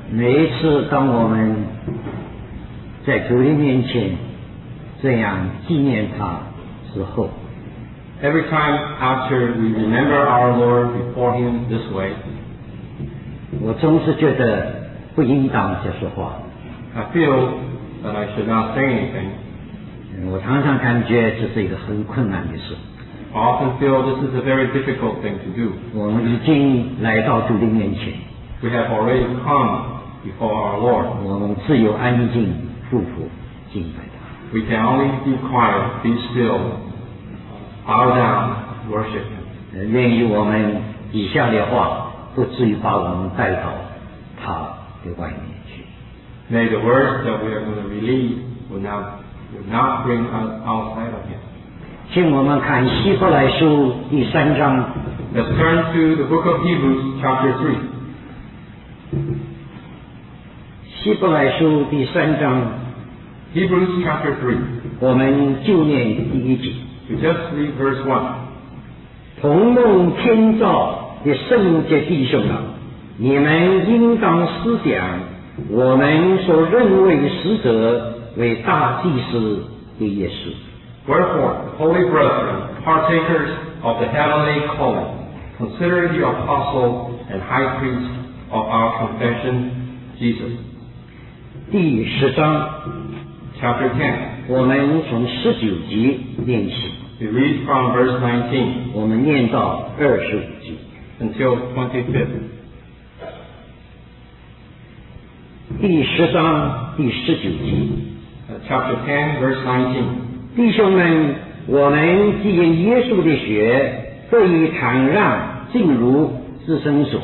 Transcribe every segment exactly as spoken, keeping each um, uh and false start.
每一次当我们在主的面前这样纪念他之后， Every time after we remember our Lord before Him this way, 我总是觉得不应当这说话。 I feel that I should not say anything. 我常常感觉这是一个很困难的事。 I often feel this is a very difficult thing to do. 我们已经来到主的面前， We have already come before our Lord. 我们只有安静匍匐敬拜他。 We can only be quiet, be still, bow down, worship Him. 呃愿意我们以下的话不至于把我们带到他的外面去。 May the words that we are going to release will not, will not bring us outside of Him. 请我们看希伯来书第三章， Let's turn to the book of Hebrews, chapter three. 希伯来书第三章， Hebrews, chapter three. 我们就念第一节。 We just read verse one. 同蒙天照的圣洁弟兄啊，你们应当思想我们所认为使者为大祭司的耶稣。 Wherefore, holy brethren, partakers of the heavenly calling, consider the apostle and high priest of our confession, Jesus. 第十章， Chapter ten. 我们从十九节念起， We read from verse nineteen 我们念到二十五节。 until twenty-fifth. 第十章第十九节， Uh, chapter ten, verse nineteen. 弟兄们，我们既因耶稣的血得以坦然进入至圣所，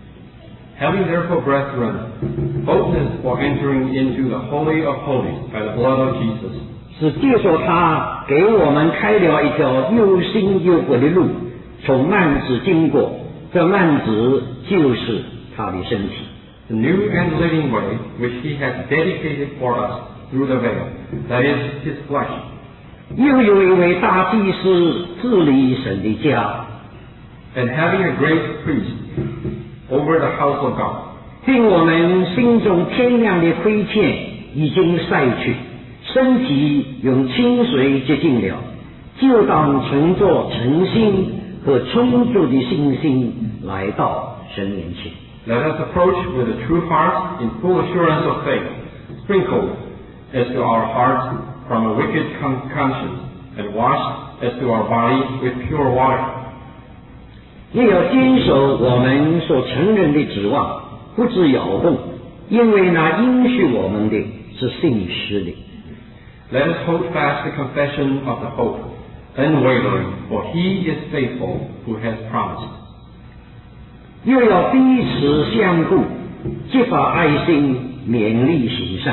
Having therefore, brethren, boldness for entering into the Holy of Holies by the blood of Jesus, 是借着他给我们开了一条又新又活的路，从幔子经过，这幔子就是他的身体。 the new and living way which He has dedicated for us through the veil, that is His flesh. 又有一位大祭司治理神的家， And having a great priest over the house of God, 并我们心中天良的亏欠已经晒去，身体用清水洁净了，就当存着诚心和充足的信心来到神面前。 let us approach with a true heart in full assurance of faith, sprinkled as to our hearts from a wicked con- conscience, and washed as to our body with pure water. 也要坚守我们所承认的指望，不致摇动，因为那应许我们的是信实的。 Let us hold fast the confession of the hope, unwavering, for He is faithful who has promised. 又要彼此相顾，激发爱心，勉励行善。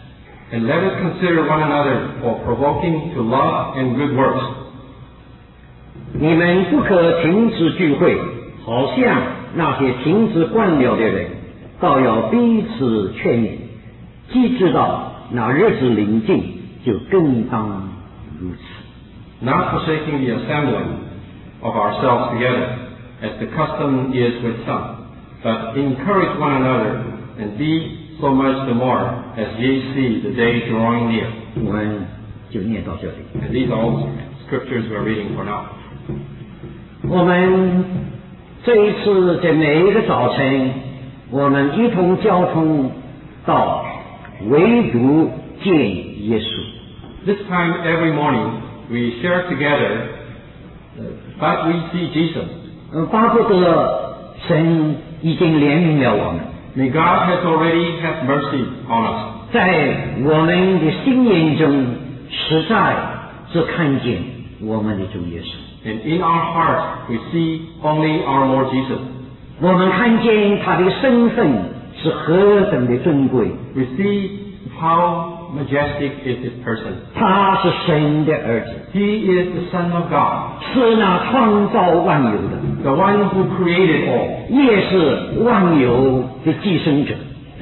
And let us consider one another for provoking to love and good works. 你们不可停止聚会，好像那些停止惯了的人，倒要彼此劝勉。既知道那日子临近，就更当如此。 Not forsaking the assembling of ourselves together, as the custom is with some, but encourage one another, and be so much the more, as ye see the day drawing near. 我们就念到这里。 And these are all scriptures we're reading for now. 我们这一次在每一个早晨，我们一同交通到唯独见耶稣。 This time every morning we share together, uh, but we see Jesus. 呃，巴不得神已经怜悯了我们， May God has already had mercy on us. 在我们的心眼中，实在是看见我们的主耶稣。 And in our hearts we see only our Lord Jesus. 我们看见他的身份是何等的尊贵， We see how majestic is His person. 他是神的儿子， He is the Son of God, 是那创造万有的， the one who created all, 也是万有的寄生者。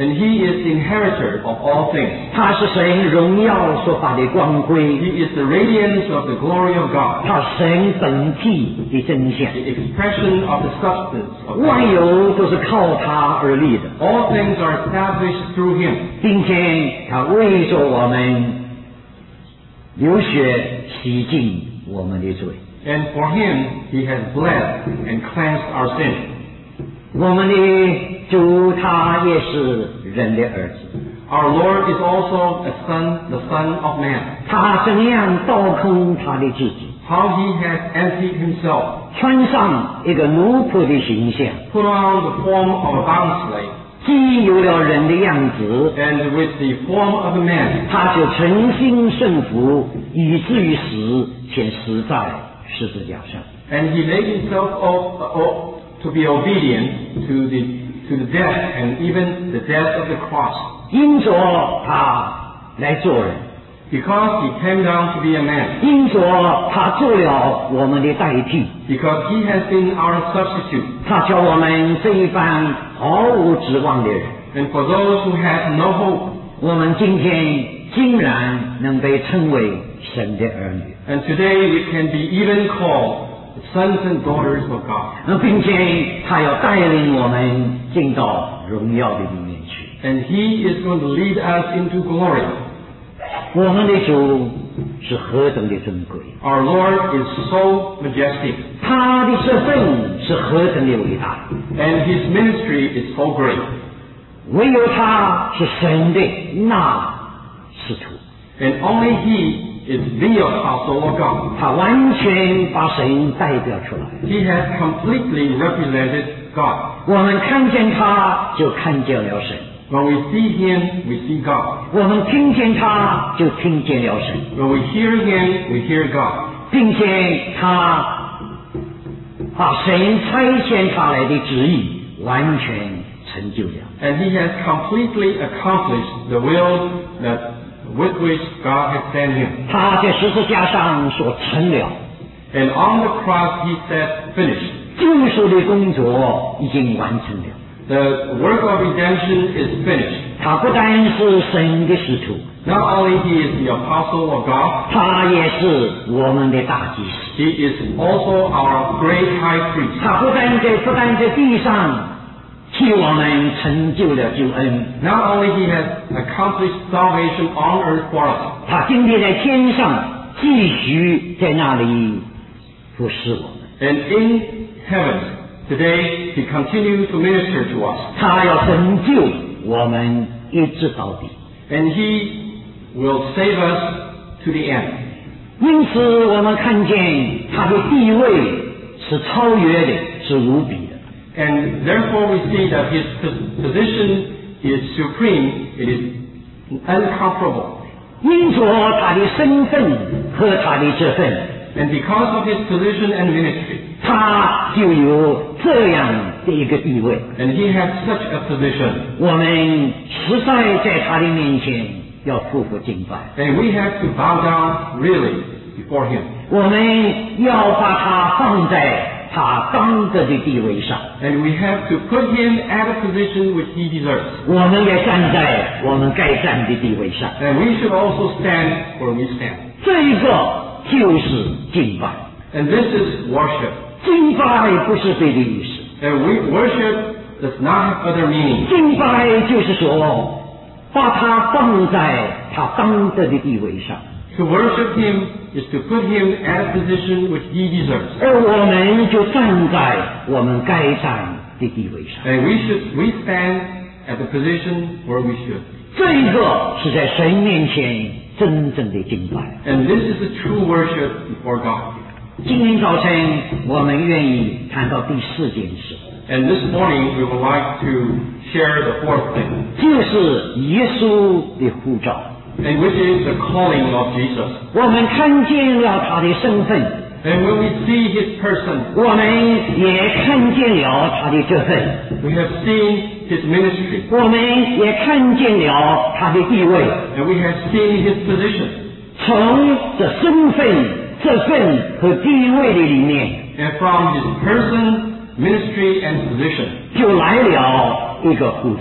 And he is the inheritor of all things. 他是神荣耀所发的光辉， He is the radiance of the glory of God, 他神本体的真相， the expression of the substance of 万 God. 有都是靠他而立的， All things are established through him, 并且他为着我们流血洗净我们的罪。 and for him he has bled and cleansed our sin. 我们的主他也是人的儿子， Our Lord is also a son, the Son of Man. 他怎样倒空他的自己， How he has emptied himself, 穿上一个奴仆的形象， put on the form of a bondslave, 既有了人的样子， and with the form of a man, 他就诚心顺服，以至于死，且死在十字架上。 and he made himself o- o- to be obedient to the to the death and even the death of the cross. 因着他来做人， Because he came down to be a man, 因着他做了我们的代替， because he has been our substitute, 他叫我们这一番毫无指望的人， and for those who have no hope, 我们今天竟然能被称为神的儿女， and today we can be even called the sons and daughters of God. 并且他要带领我们进到荣耀的里面去。 And he is going to lead us into glory. 我们的主是何等的尊贵， Our Lord is so majestic, 他的身份是何等的伟大， and his ministry is so great. 唯有他是神的那使徒， And only he is the apostle of God. 他完全把神代表出来。 He has completely represented God. 我们看见他，就看见了神； When we see him, we see God. 我们听见他，就听见了神， When we hear him, we hear God. 并且他把神差遣他来的旨意完全成就了。 And he has completely accomplished the will that with which God has sent him. 他在十字架上所成了 And on the cross he said, finished. 救赎的工作已经完成了。 The work of redemption is finished. 他不单是神的使徒， Not only he is the apostle of God, 他也是我们的大祭司。 he is also our great high priest. 他不但在不但在地上替我们成就了救恩， Not only he has accomplished salvation on earth for us, 他今天在天上继续在那里服侍我们。 and in heaven today he continues to minister to us, 他要拯救我们一直到底。 and he will save us to the end. 因此，我们看见他的地位是超越的，是无比的。 And therefore we see that his pos- position is supreme, it is incomparable. 因着他的身份和他的这份， And because of his position and ministry, 他就有这样的一个地位。 and he has such a position, 我们实在在他的面前要匍匐敬拜， and we have to bow down really before him. 我们要把他放在他当得的地位上， And we have to put him at a position which he deserves. 我们也站在我们该站的地位上。 And we should also stand where we stand. 这一个就是敬拜， And this is worship. 敬拜不是别的意思， And we worship does not have other meaning. 敬拜就是说把他放在他当得的地位上， To worship him is to put him at a position which he deserves. 而我们就站在我们该站的地位上。 And we should we stand at the position where we should. 这一个是在神面前真正的敬拜。 And this is the true worship before God. 今天早晨我们愿意谈到第四件事， And this morning we would like to share the fourth thing, 就是耶稣的呼召。 and which is the calling of Jesus. 我们看见了他的身份， And when we see his person, 我们也看见了他的这份， we have seen his ministry, 我们也看见了他的地位。 and we have seen his position. 从这身份、这份和地位的里面， And from his person, ministry, and position, 就来了一个呼召。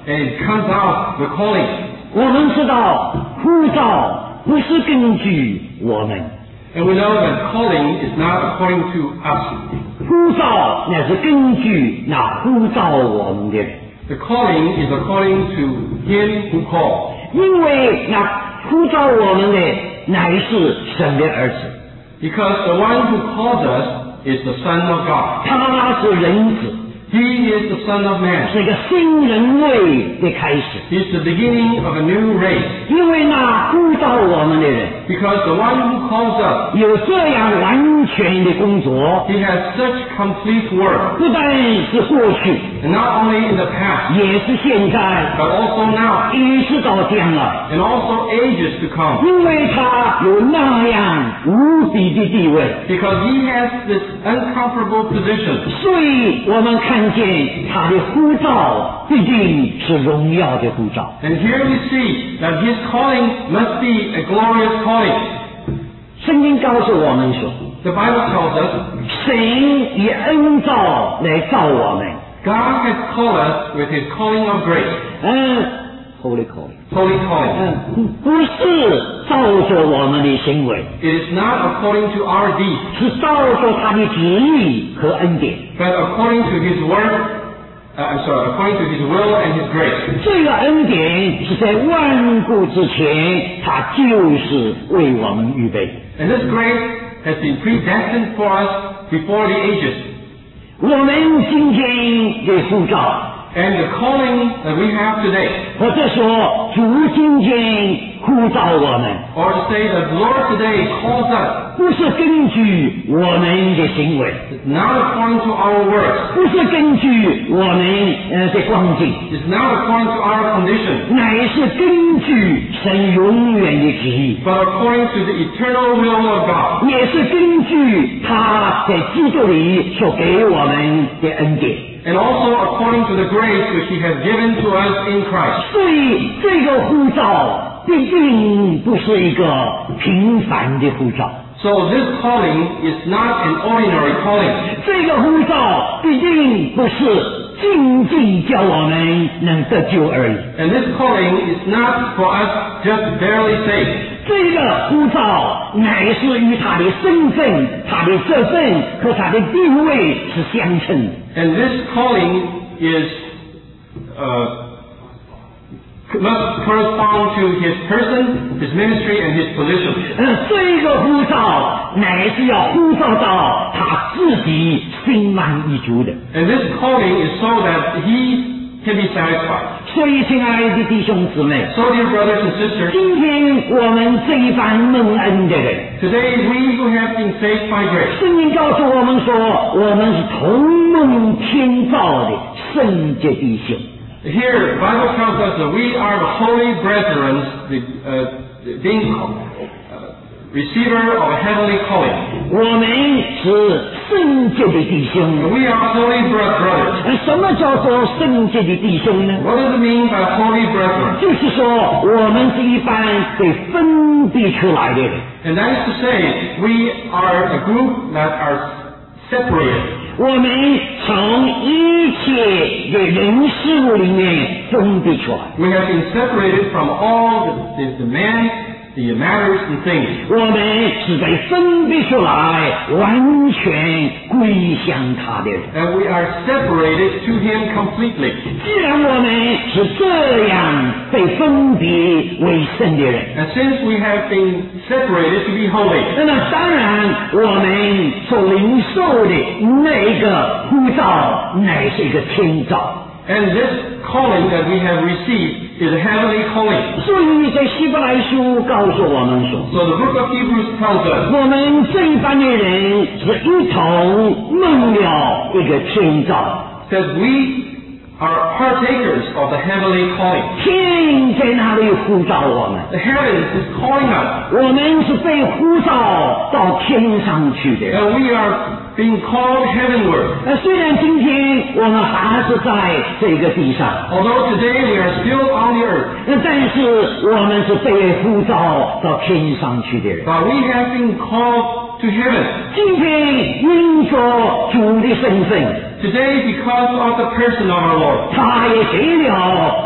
and it comes out the calling. 我们知道呼召不是根据我们， And we know that calling is not according to us. 呼召乃是根据那呼召我们的人， The calling is according to Him who calls. 因为那呼召我们的乃是神的儿子， Because the one who calls us is the Son of God. 他是人子， He is the Son of Man. 是一个新人类的开始。 He is the beginning of a new race. 因为那呼召我们的人 Because the one who calls us, 有这样完全的工作， He has such complete work. 不但是过去， And not only in the past, 也是现在， but also now, 一直到将来。 and also ages to come. 因为他有那样无比的地位， Because He has this uncomfortable position. 所以我们看见他的呼召必定是荣耀的呼召。 And here we see that His calling must be a glorious calling. 圣经告诉我们说， The Bible tells us 神以恩召来召我们， God has called us with His calling of grace, 嗯 ，Holy calling， holy calling. 嗯，不是照着我们的行为， It is not according to our deeds, 是照着他的旨意和恩典。 but according to His word, uh, I'm sorry, according to His will and His grace. 这个恩典是在万古之前，他就是为我们预备。 And this grace has been predestined for us before the ages. 我们今天的呼召， And the calling that we have today, 或者说主今天呼召我们， or to say that the Lord today calls us, 不是根据我们的行为， is not according to our works, 不是根据我们呃的光景， is not according to our condition, 乃是根据神永远的旨意， but according to the eternal will of God, 也是根据他在基督里所给我们的恩典。 and also according to the grace which He has given to us in Christ. 所以这个呼召必定不是一个平凡的呼召， So this calling is not an ordinary calling. 这个呼召必定不是仅仅叫我们能得救而已。 And this calling is not for us just barely saved. 这个呼召乃是与他的身份、他的身份和他的地位是相称的。 And this calling is uh, must correspond to His person, His ministry, and His position. 呃，这个呼召乃是要呼召到他自己心满意足的。 And this calling is so that He can be satisfied. 所以，亲爱的弟兄姊妹， So, dear brothers and sisters, 今天我们这一班蒙恩的人， today we who have been saved by grace, 圣经告诉我们说，我们是同蒙天造的圣洁弟兄。 here the Bible tells us that we are the holy brethren, the, uh, being uh, receiver of a heavenly calling. 我们是圣洁的弟兄。 We are holy bro- brothers. 呃什么叫做圣洁的弟兄呢？ What does it mean by holy brethren? 就是说，我们是一般被分别出来的人。 And that is to say, we are a group that are separated. 我们从一切的人事物里面分别出来。 We have been separated from all the, the, the men, the matters and things. 我们是被分别出来，完全归向他的人。 And we are separated to Him completely. 既然我们是这样被分别为圣的人， And since we have been separated to be holy, 那么当然我们所领受的那一个呼召，乃是一个天召。 and this calling that we have received is a heavenly calling. 所以在希伯来书告诉我们说， So the book of Hebrews tells us 我们这一班的人是一同蒙了一个天召。 that we are partakers of the heavenly calling. 天在那里呼召我们， The heavens is calling us, 我们是被呼召到天上去的。 and we are being called heavenward. 呃，虽然今天我们还是在这个地上， Although today we are still on the earth, 呃但是我们是被呼召到天上去的人。 but we have been called to heaven. 今天因着主的身份， Today, because of the person of our Lord, 他也给了我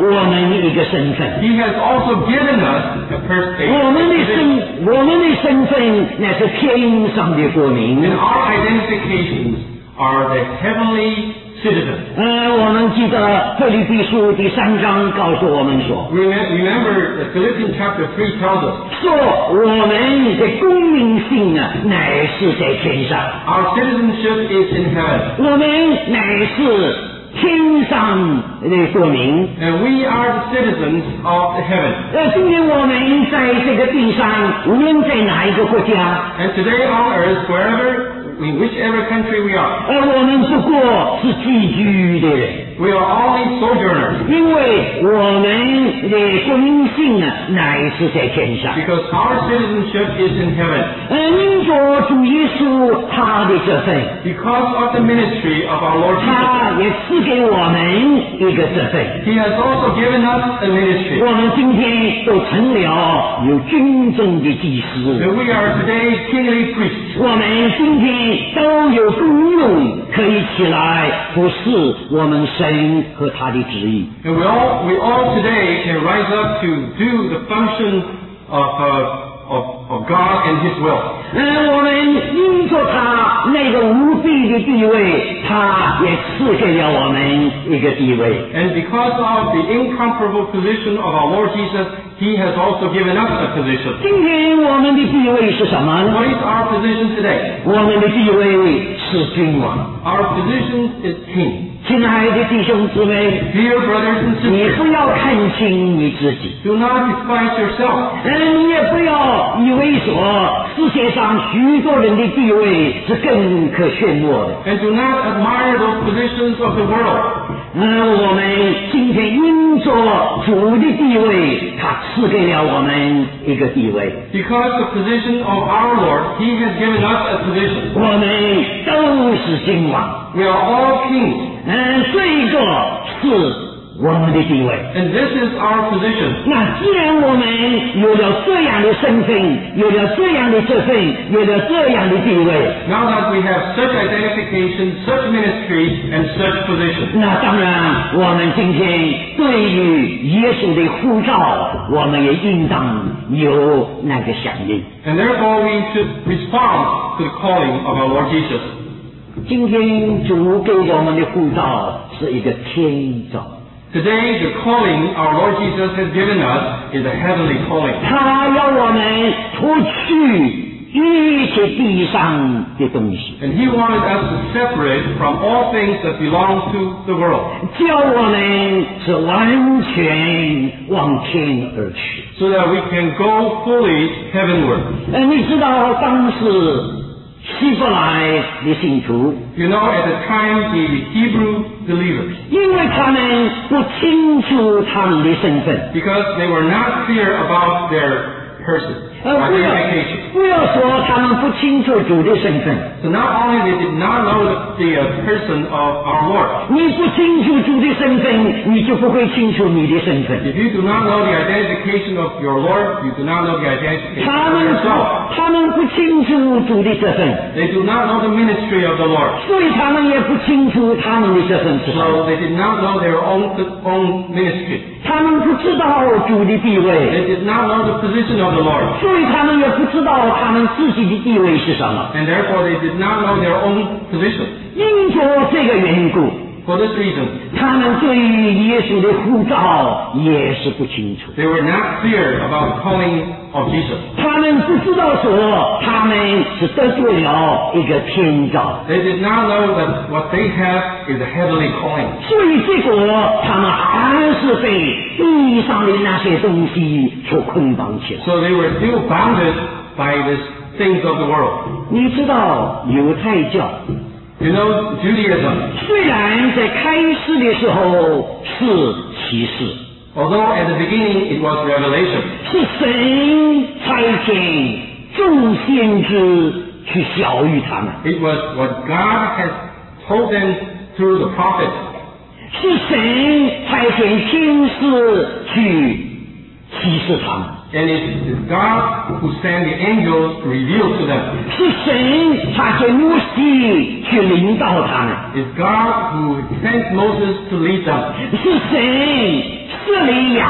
我们一个身份。 He has also given us a person. 我们的身，我们的身份乃是天上的国民。 And our identifications are the heavenly citizens. 呃，我们记得腓立比书第三章告诉我们说， Remember that Philippians chapter three tells us 说我们的公民性啊，乃是在天上， our citizenship is in heaven. 我们乃是天上的国民。 And we are the citizens of the heaven. 呃，今天我们在这个地上，无论在哪一个国家， And today on earth, wherever, in whichever country we are, 而我们不过是寄居的人， we are only sojourners. 因为我们的国民性啊，乃是在天上。 Because our citizenship is in heaven. 呃，因着主耶稣他的这份， Because of the ministry of our Lord Jesus, 他也赐给我们一个这份。 He has also given us a ministry. 我们今天都成了有军政的祭司， And we are today kingly priests. 我们今天都有功用，可以起来服侍我们神和他的旨意。 And we all, we all today can rise up to do the function of, uh, of, of God and His will. 嗯，我们因着他那个无比的地位，他也赐给了我们一个地位。 And because of the incomparable position of our Lord Jesus, He has also given us a position. 今天我们的地位是什么呢？ What is our position today? 我们的地位是君王。 Our position is king. 亲爱的弟兄姊妹， Dear brothers and 你 sisters, 不要看轻你自己， do not despise yourself. 嗯，你也不要以为说世界上许多人的地位是更可炫目的。 And do not admire those positions of the world. 嗯，我们今天因着主的地位，他赐给了我们一个地位， Because the position of our Lord, He has given us a position. 我们都是君王。 We are all kings. 嗯，这个是我们的地位。 And this is our position. 那既然我们有了这样的身份，有了这样的这份，有了这样的地位， Now that we have such identification, such ministry, and such position, 那当然我们今天对于耶稣的呼召，我们也应当有那个响应。 and therefore we should respond to the calling of our Lord Jesus. 今天主给我们的呼召是一个天召， Today, the calling our Lord Jesus has given us is a heavenly calling. 他要我们脱去一切地上的东西， And He wanted us to separate from all things that belong to the world, 叫我们是完全往天而去。 so that we can go fully heavenward. 呃，你知道当时希伯来的信徒， You know, at the time, the Hebrew believers, 因为他们不清楚他们的身份， because they were not clear about their person, 呃，不要 identification. 不要说他们不清楚主的身份， So not only they did not know the, the uh, person of our Lord, 你不清楚主的身份，你就不会清楚你的身份。 if you do not know the identification of your Lord, you do not know the identification 他 of 们 yourself. 他们不清楚主的这份， They do not know the ministry of the Lord. 所以他们也不清楚他们的这份是什么。 So they did not know their own, own ministry. 他们不知道主的地位， They did not know the position of the Lord. 所以他们也不知道他们自己的地位是什么。 And therefore they did not know their own position. 因着这个缘故， For this reason, 他们对于耶稣的呼召也是不清楚。 they were not clear about the calling of Jesus. 他们不知道说他们是得罪了一个天召， They did not know that what they have is a heavenly calling. 所以结果他们还是被地上的那些东西所捆绑起来。 So they were still bounded by these things of the world. 你知道犹太教 You know, Judaism, 虽然在开始的时候是启示， although at the beginning it was revelation, 是神差遣众先知去教育他们， it was what God has told them through the prophets. 是神差遣天使去启示他们， And it is God who sent the angels to reveal to them. 是神差遣摩西去领导他们， It's God who sent Moses to lead them. 是神设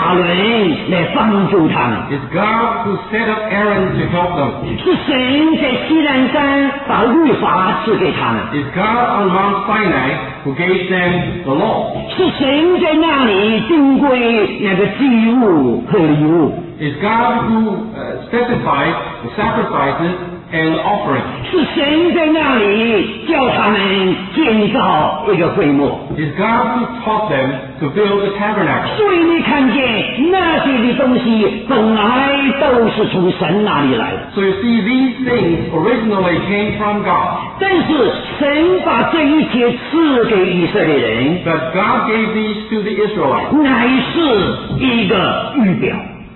亚伦来帮助他们。 It's God who set up Aaron to help them. 是神在西南山把律法赐给他们。 It's God on Mount Sinai who gave them the law. 是神在那里定规那个祭物和礼物。 It's God who uh, specified the sacrifices and offerings. 是神在那里叫他们建造一个会幕。 It's God who taught them to build the tabernacle. 所以你看见那些的东西本来都是从神那里来的。 So you see, these things originally came from God. 但是神把这一切赐给以色列人， But God gave these to the Israelites. 乃是一个预表，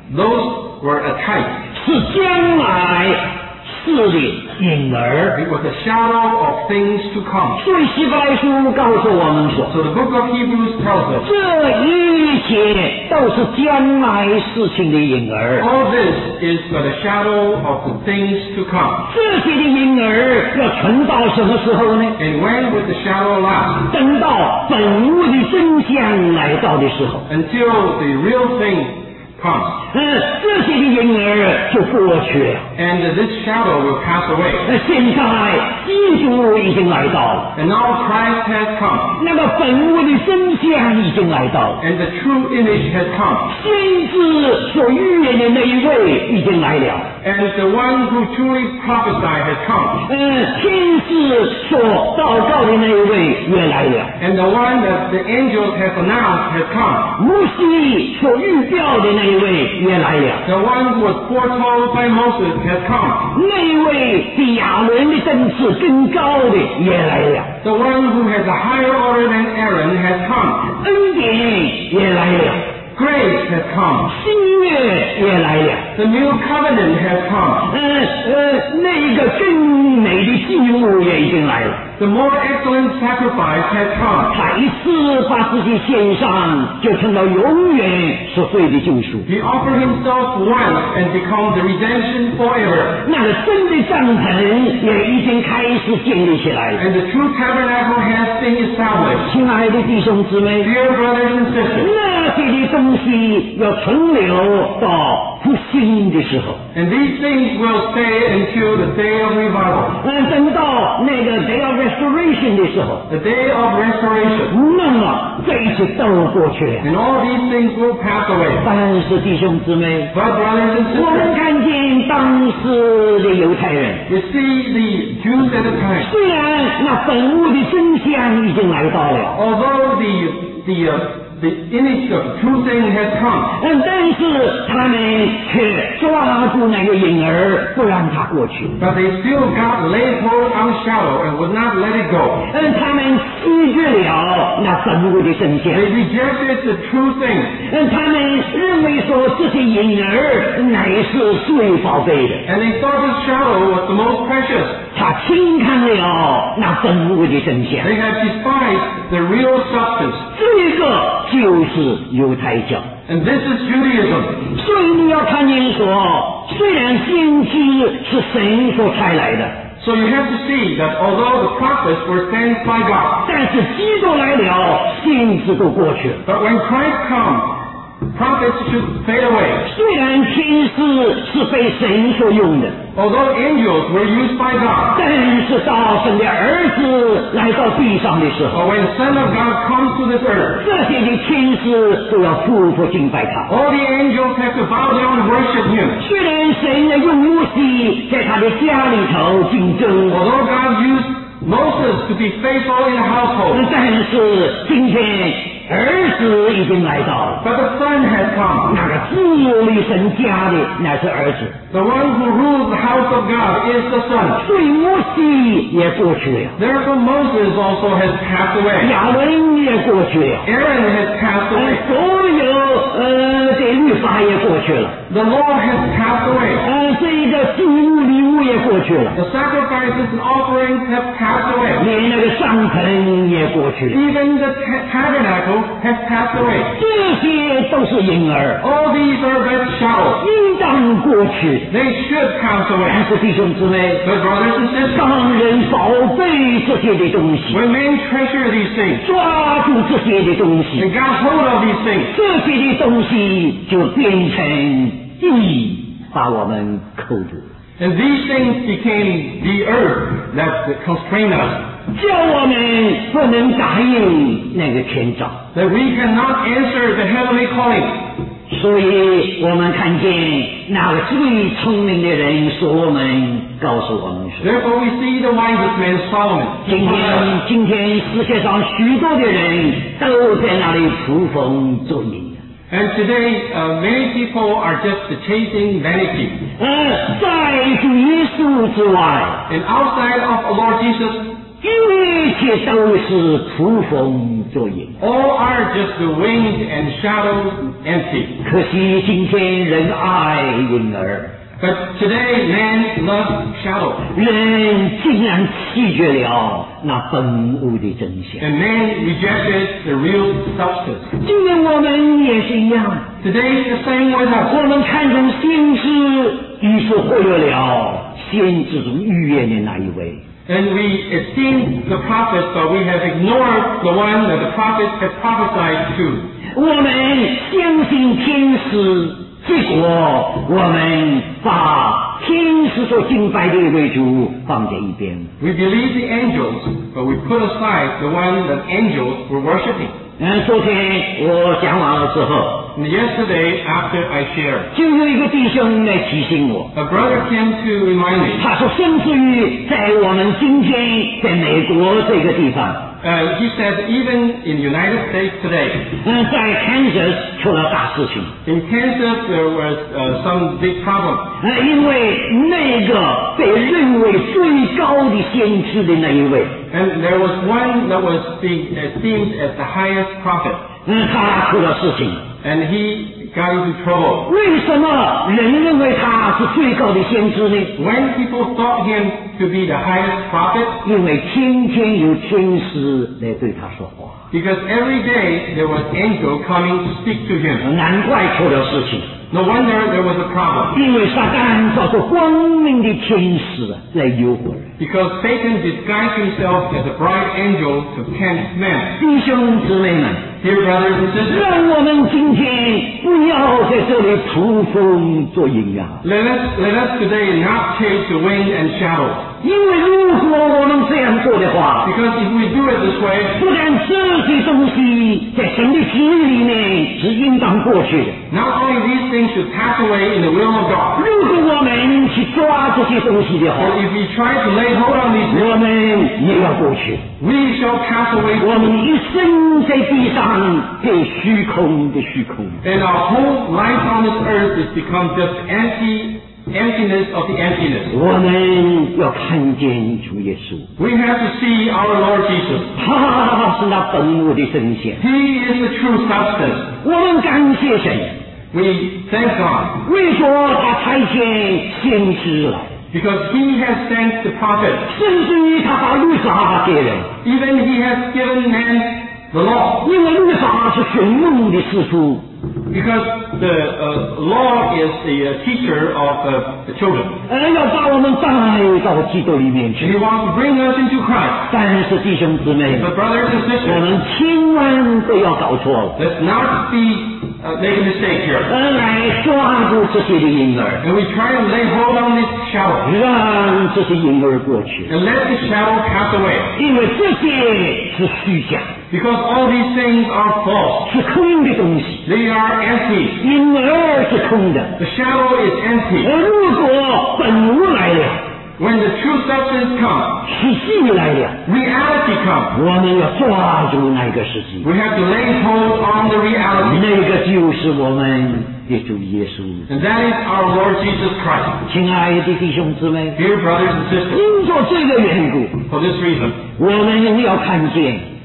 Those were a type. 是将来事的影儿。 It was a shadow of things to come. 所以希伯来书告诉我们说， So the book of Hebrews tells us 这一切都是将来事情的影儿。 all this is but a shadow of the things to come. 这些的影儿要存到什么时候呢？ And when would the shadow last? 等到本物的真相来到的时候， Until the real thing comes. 嗯，这些的影儿就过去了。 And this shadow will pass away. 呃，现在基督已经来到了， And now Christ has come. 那个本物的真相已经来到了， And the true image has come. 先知所预言的那一位已经来了。 And the one who truly prophesied has come. 嗯，天使所祷告的那一位也来了。 And the one that the angels have announced has come. 摩西所预表的那一位也来了。 The one who was foretold by Moses has come. 那一位比亚伦的等次更高的也来了。 The one who has a higher order than Aaron has come. 恩典也来了， Grace has come. 新约也来了。 The new covenant has come. 呃呃，那个更美的祭物也已经来了。 The more excellent sacrifice has come. 他一次把自己献上，就成了永远所罪的救赎。 He offered himself once and become the redemption forever. 那个真的帐篷也已经开始建立起来了。 And the true tabernacle has been established. 亲爱的弟兄姊妹， Dear brothers and sisters, 那些的东西要存留到复兴的时候。 and these things will stay until the day of revival, 嗯，等到那个 day of restoration 的时候， the day of restoration. 那么这一切都过去了。 And all these things will pass away. 但是弟兄姊妹， But brothers and 我们 sisters, 看见当时的犹太人， you see the Jews at the time, 虽然那本物的真相已经来到了， although the the uh, the image of true thing has come, 嗯，但是他们却抓住那个影儿，不让它过去。 but they still got laid hold on shadow and would not let it go. 嗯，他们拒绝了那本物的真相。 They rejected the true thing. 嗯，他们认为说这些影儿乃是最宝贝的， And they thought the shadow was the most precious. 他轻看了那本物的真相。 They have despised the real substance. 这个就是犹太教。 And this is Judaism. 所以你要看见说，虽然先知是神所差来的， So you have to see that although the prophets were sent by God, 但是基督来了，先知都过去了。 but when Christ comes, prophets should fade away. 虽然天使是被神所用的， Although angels were used by God, 但是到神的儿子来到地上的时候， but when the Son of God comes to this earth, 这些的天使都要匍匐敬拜他。 all the angels have to bow down and worship Him. 虽然神要用摩西在他的家里头竞争， Although God used Moses to be faithful in the household, 但是今天儿子已经来到了。 but the Son has come. 那个治理神家的乃是儿子， The one who rules the house of God is the Son. 所以摩西也过去了， Therefore Moses also has passed away. 亚伦也过去了， Aaron has passed 呃 away. 所有呃的律法也过去了， The law has passed away. 呃这个祭物礼物也过去了， The sacrifices and offerings have passed away. 连那个上层也过去了。 Even the ta- tabernacle has passed away. 这些都是婴儿， All these are but shadows. 应当过去。 They should pass 但 away. 是弟兄姊妹， But brothers and sisters, 当人宝贝这些的东西， when men treasure these things 抓住这些的东西， and got hold of these things, 这些的东西就变成地，把我们扣住， and these things became the earth that constrained us, 叫我们不能答应那个天召。 that we cannot answer the heavenly calling. 所以我们看见那个最聪明的人所罗门告诉我们说， Therefore we see the wisest man Solomon. 今天今天世界上许多的人都在那里捕风捉影。 And today, uh, many people are just chasing vanity. 呃，在主耶稣之外， And outside of the Lord Jesus, 一切都是捕风捉影。 all are just the wind and shadows empty. 可惜今天人爱婴儿， But today, man loves shadow. 人竟然弃绝了那本物的真相。 And man rejected the real substance. 今天我们也是一样， Today is the same with us. 我们看重先知，于是忽略了先知中预言的那一位。 And we esteem the prophets, but we have ignored the one that the prophets had prophesied to. 我们相信天使，结果我们把天使所敬拜的一位主放在一边。 We believe the angels, but we put aside the one that angels were worshiping. 嗯，昨天我讲完了之后， And yesterday, after I shared, 就有一个弟兄来提醒我， a brother came to remind me. 他说，甚至于在我们今天在美国这个地方， Uh, he said even in the United States today, 嗯，在 Kansas 出了大事情， in Kansas there was uh, some big problem. 呃，因为那个被认为最高的先知的那一位， And there was one that was being esteemed as the highest prophet. 嗯，他出了事情。 And he got into trouble. 为什么人认为他是最高的先知呢？ When people thought him to be the highest prophet, 因为天天有天使来对他说话， because every day there was angel coming to speak to him. 难怪出了事情。 No wonder there was a problem. 因为撒旦造作光明的天使来诱惑人。 Because Satan disguised himself as a bright angel to tempt men. 弟兄姊妹们， Dear brothers and sisters, 让我们今天不要在这里捕风捉影呀！ let us, let us today not chase the wind and shadows. 因为如果我们这样做的话， Because if we do it this way, 不但这些东西在神的旨意里面是应当过去的， not only these things should pass away in the will of God, 如果我们去抓这些东西的话， but if we try to lay hold on these things, 我们也要过去。 we shall pass away 我 too. 们一生在地上被虚空的虚空。 And our whole life on this earth has become just empty, emptiness of the emptiness. 我们要看见主耶稣， We have to see our Lord Jesus. 他是那本物的真相。 He is the true substance. 我们感谢神， We thank God 为说他差遣先知来， because He has sent the prophet. 甚至于他把律法给人， Even He has given man the law. 因为律法是寻梦的师傅。 Because the uh, law is the uh, teacher of uh, the children. 呃，要把我们带到基督里面 And 去。 He wants to bring us into Christ. 但是弟兄姊妹， But brothers and 我 sisters, 们千万不要搞错了， let's not be uh, make a mistake here. 而来抓住这些的婴儿， And we try to lay hold on this shadow 让这些婴儿过去， and let the shadow pass away. 因为这些是虚假， Because all these things are false. 是空的东西， They are empty. 婴儿是空的。 The shadow is empty. 而如果本物来了， When the true substance comes, 实际来了， reality comes. 我们要抓住那个实际， We have to lay hold on the reality. 那个就是我们的主耶稣。 And that is our Lord Jesus Christ. 亲爱的弟兄姊妹， Dear brothers and sisters, 因着这个缘故， for this reason, 我们要看见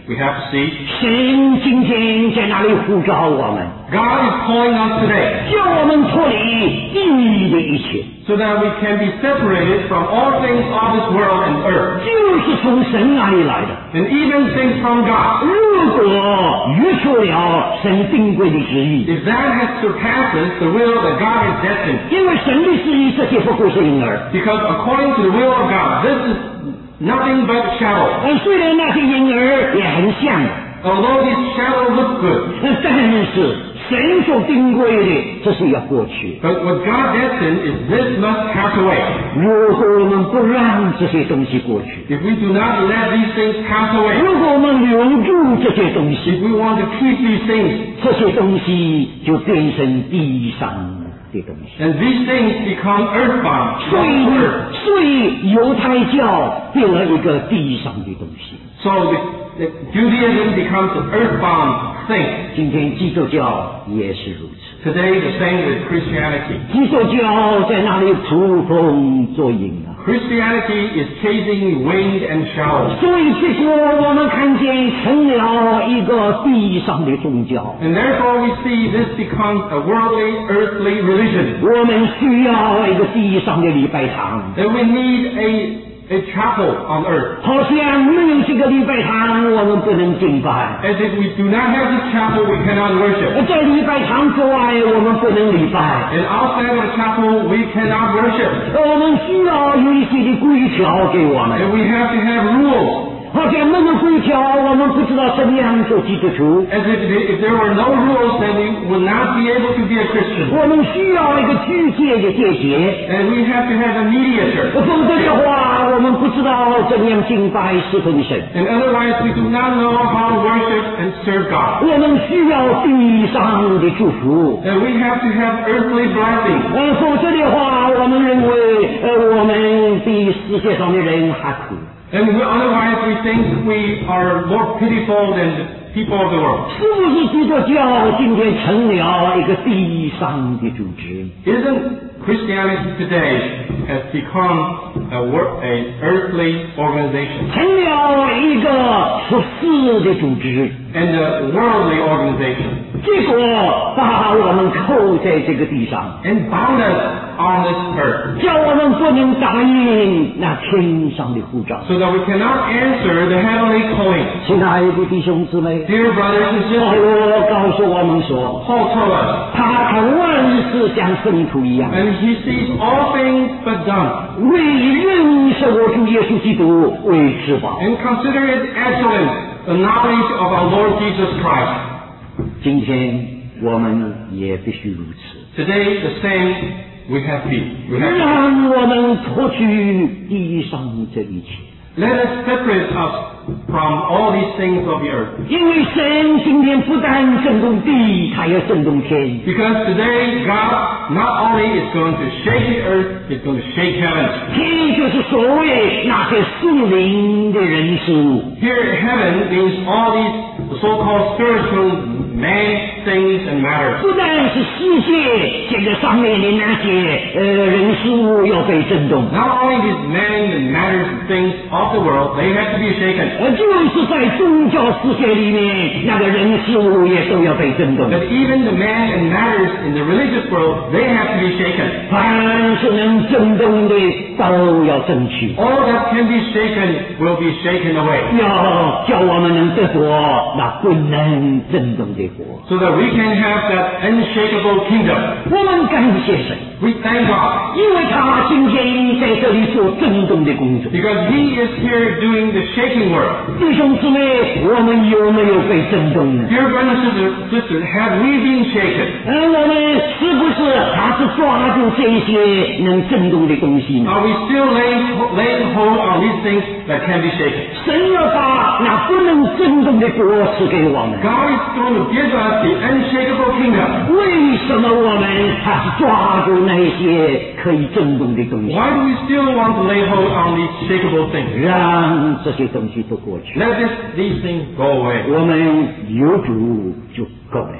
We have to see 神今天在那里呼召我们， God is calling us today 叫我们脱离地的一切， so that we can be separated from all things of this world and earth, 就是从神那里来的。 and even things from God. 如果越出了神定规的旨意， If that has surpasses the will that God has destined, 因为神的旨意这些不过是婴儿， because according to the will of God, this is nothing but shadow. 呃，虽然那些婴儿也很像， Although these shadows look good, 呃但是神所定规的这是要过去。 but what God destined is this must pass away. 如果我们不让这些东西过去， If we do not let these things pass away, 如果我们留住这些东西， if we want to keep these things, 这些东西就变成地上的东西。 and these things become earthbound, 所 from 以 earth. 所以犹太教变了一个地上的东西。 So the, the Judaism becomes an earthbound thing. 今天基督教也是如此。 Today the same with Christianity. 基督教在那里捕风捉影啊！ Christianity is chasing wind and shadows. 所以结果我们看见成了一个地上的宗教。 And therefore we see this becomes a worldly, earthly religion. 我们需要一个地上的礼拜堂， That we need a a chapel on earth. 好像没有这个礼拜堂，我们不能敬拜； As if we do not have this chapel, we cannot worship. 在礼拜堂之外，我们不能礼拜。 And outside of the chapel, we cannot worship. 我们需要有一些的规条给我们， And we have to have rules. 好像没有规条，我们不知道怎么样做基督徒。 As if, if there were no rules, then we would not be able to be a Christian. 我们需要一个具体的界限， And we have to have a mediator. 否则的话，我们不知道怎么样敬拜侍奉神。 And otherwise, we do not know how to worship and serve God. 我们需要地上的祝福， And we have to have earthly blessings. 呃，否则的话，我们认为，呃，我们比世界上的人还苦。 And we, otherwise, we think we are more pitiful than the people of the world. 是不是基督教今天成了一个地上的组织？ Isn't Christianity today has become a, wor- a earthly organization 成了一个属世的组织， and a worldly organization 结果把我们扣在这个地上， and bound us on this earth 叫我们不能答应那天上的呼召。 so that we cannot answer the heavenly calling. 亲爱的弟兄姊妹， Dear brothers and 保 sisters, 罗告诉我们说， Paul told us, 他看万事像粪土一样， and he sees all things but done, 为认识我主耶稣基督为至宝。 and consider it excellent, the knowledge of our Lord Jesus Christ. 今天我们也必须如此， Today, the same we have to be. We have to 让我们脱去地上这一切。 Let us separate us from all these things of the earth. 因为神今天不但震动地，他也震动天。 Because today, God not only is going to shake the earth, He's going to shake heaven. 天就是所谓那些属灵的人事物。 Here, heaven means all these so-called spiritual man things and matters. 不但是世界这个上面的那些呃人事物要被震动， Not only these men and matters and things of the world, they have to be shaken. 而就是在宗教世界里面，那个人事物也都要被震动。 But even the man and matters in the religious world, they have to be shaken. 凡是能震动的，都要震去， All that can be shaken will be shaken away. 要叫我们能得着那不能震动的国。 So that we can have that unshakable kingdom. 我们感谢神， We thank God. 因为他今天在这里做震动的工作。 Because He is here doing the shaking work. 弟兄姊妹，我们有没有被震动呢？ Dear brothers and sisters, sisters, have we been shaken? 而我们是不是还是抓住这些能震动的东西呢？ Are we still laying, laying hold on these things that can be shaken? 神要把那不能震动的国赐给我们。 God is going to give us the unshakable kingdom. 为什么我们还是抓住那些可以震动的东西？ Why do we still want to lay hold on these shakeable things? 让这些东西都过去， Let this, these things go away. 我们有主就够了。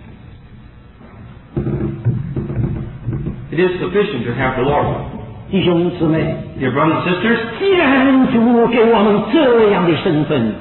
It is sufficient to have the Lord. 弟兄姊妹， Dear brothers and sisters, 既然主给我们这样的身份，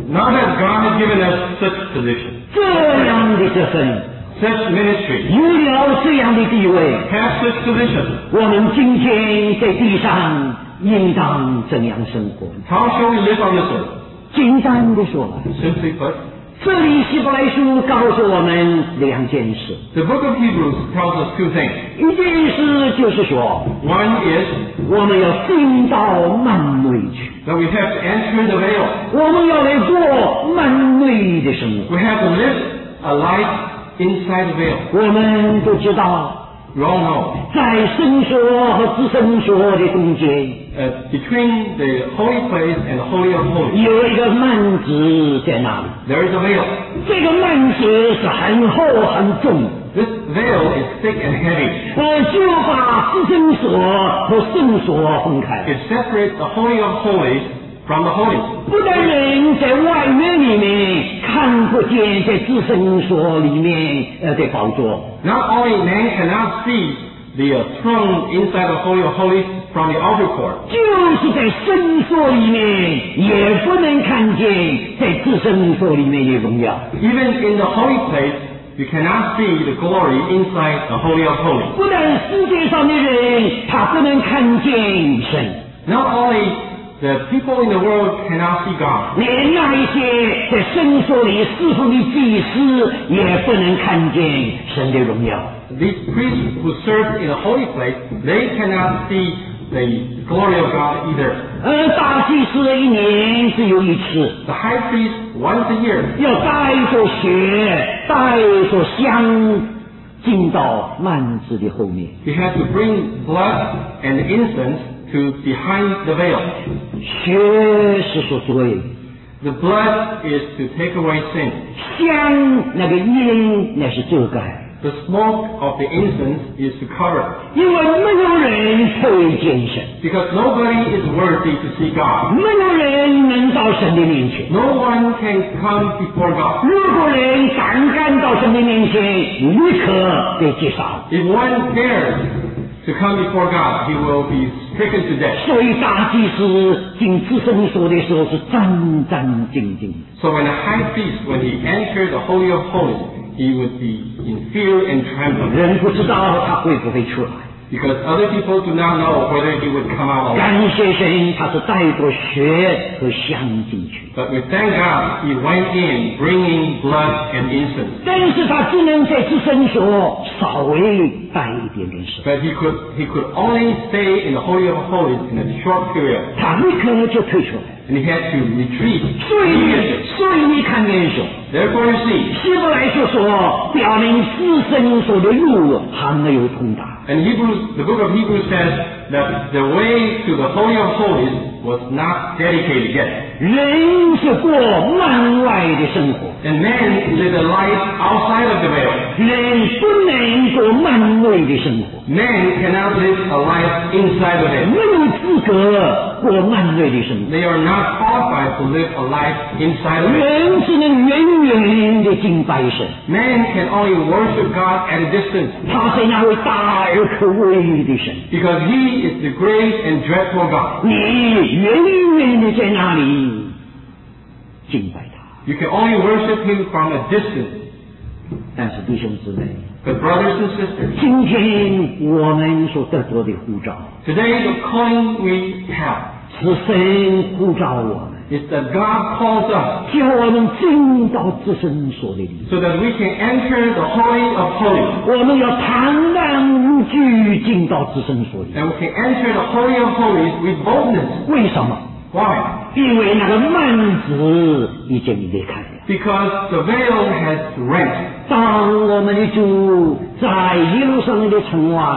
Now that God has given us such position, 这样的这份， such ministry, 有了这样的地位， have such position, 我们今天在地上应当怎样生活？ how shall we live on this earth? 简单的说来， Simply put, 这里希伯来书告诉我们两件事。 the book of Hebrews tells us two things. 一件事就是说， One is 我们要进到幔内去， that we have to enter the veil. 我们要来过幔内的生活。 We have to live a life inside the veil. 我们都知道， We all know 在圣所和至圣所的中间， uh, between the holy place and the holy of holies, 有一个幔子在那里。 there is a veil. 这个幔子是很厚很重， This veil is thick and heavy. 呃，就把至圣所和圣所分开。 It separates the holy of holies from the holies. 不但人在外院里面看不见在至圣所里面呃的宝座， Not only man cannot see the uh, throne inside the holy of holies from the altar court, 就是在圣所里面也不能看见在至圣所里面的荣耀。 even in the holy place, you cannot see the glory inside the holy of holies. 不但世界上的人他不能看见神， Not only the people in the world cannot see God, 连那一些在圣所里侍奉的祭司也不能看见神的荣耀。 these priests who serve in the holy place, they cannot see the glory of God either. 呃，大祭司一年只有一次， The high priest, once a year, 要带着血，带着香进到幔子的后面。 he has to bring blood and incense to behind the veil. 血是说罪， The blood is to take away sin. 香那个烟那是遮盖， The smoke of the incense is to cover. 因为没有人配见神， Because nobody is worthy to see God. 没有人能到神的面前。 No one can come before God. 如果人胆敢到神的面前，立刻被击杀。 If one dares to come before God, he will be stricken to death. 所以大祭司进至圣所的时候是战战兢兢。 So when the high priest, when he entered the Holy of Holies, he would be in fear and trembling. 人不知道他会不会出来。 Because other people do not know whether he would come out alive. 感谢神，他是带着血和香进去， But we thank God he went in bringing blood and incense. 但是他只能在至圣所稍微待一点点时间， But he could, he could only stay in the Holy of Holies in a short period. 他立刻就退出来。 And he had to retreat 所以 immediately. 所以你看见说， Therefore you see, 希伯来书说，表明至圣所的路还没有通达。 and Hebrews, the book of Hebrews says that the way to the Holy of Holies was not dedicated yet. 人是过幔外的生活， And man lived a life outside of the veil. 人不能过幔内的生活， Man cannot live a life inside of 没 it. 有资格过幔内的生活。 They are not qualified to live a life inside of it. 人只能远远的敬拜神， Man can only worship God at a distance 他是那位大而可畏的神。 because he is the great and dreadful God. 你远远的在那里敬拜他。 You can only worship him from a distance. 但是弟兄姊妹， But brothers and sisters, 今天我们所得着的呼召， today the calling we have 是神呼召我们， is that God calls us 叫我们进到至圣所的里。 so that we can enter the Holy of Holies. 我们要坦然无惧进到至圣所里。 And we can enter the Holy of Holies with boldness. 为什么？ Why? 因为那个幔子已经裂开了。 Because the veil has rent. 当我们的主在耶路撒冷的城外，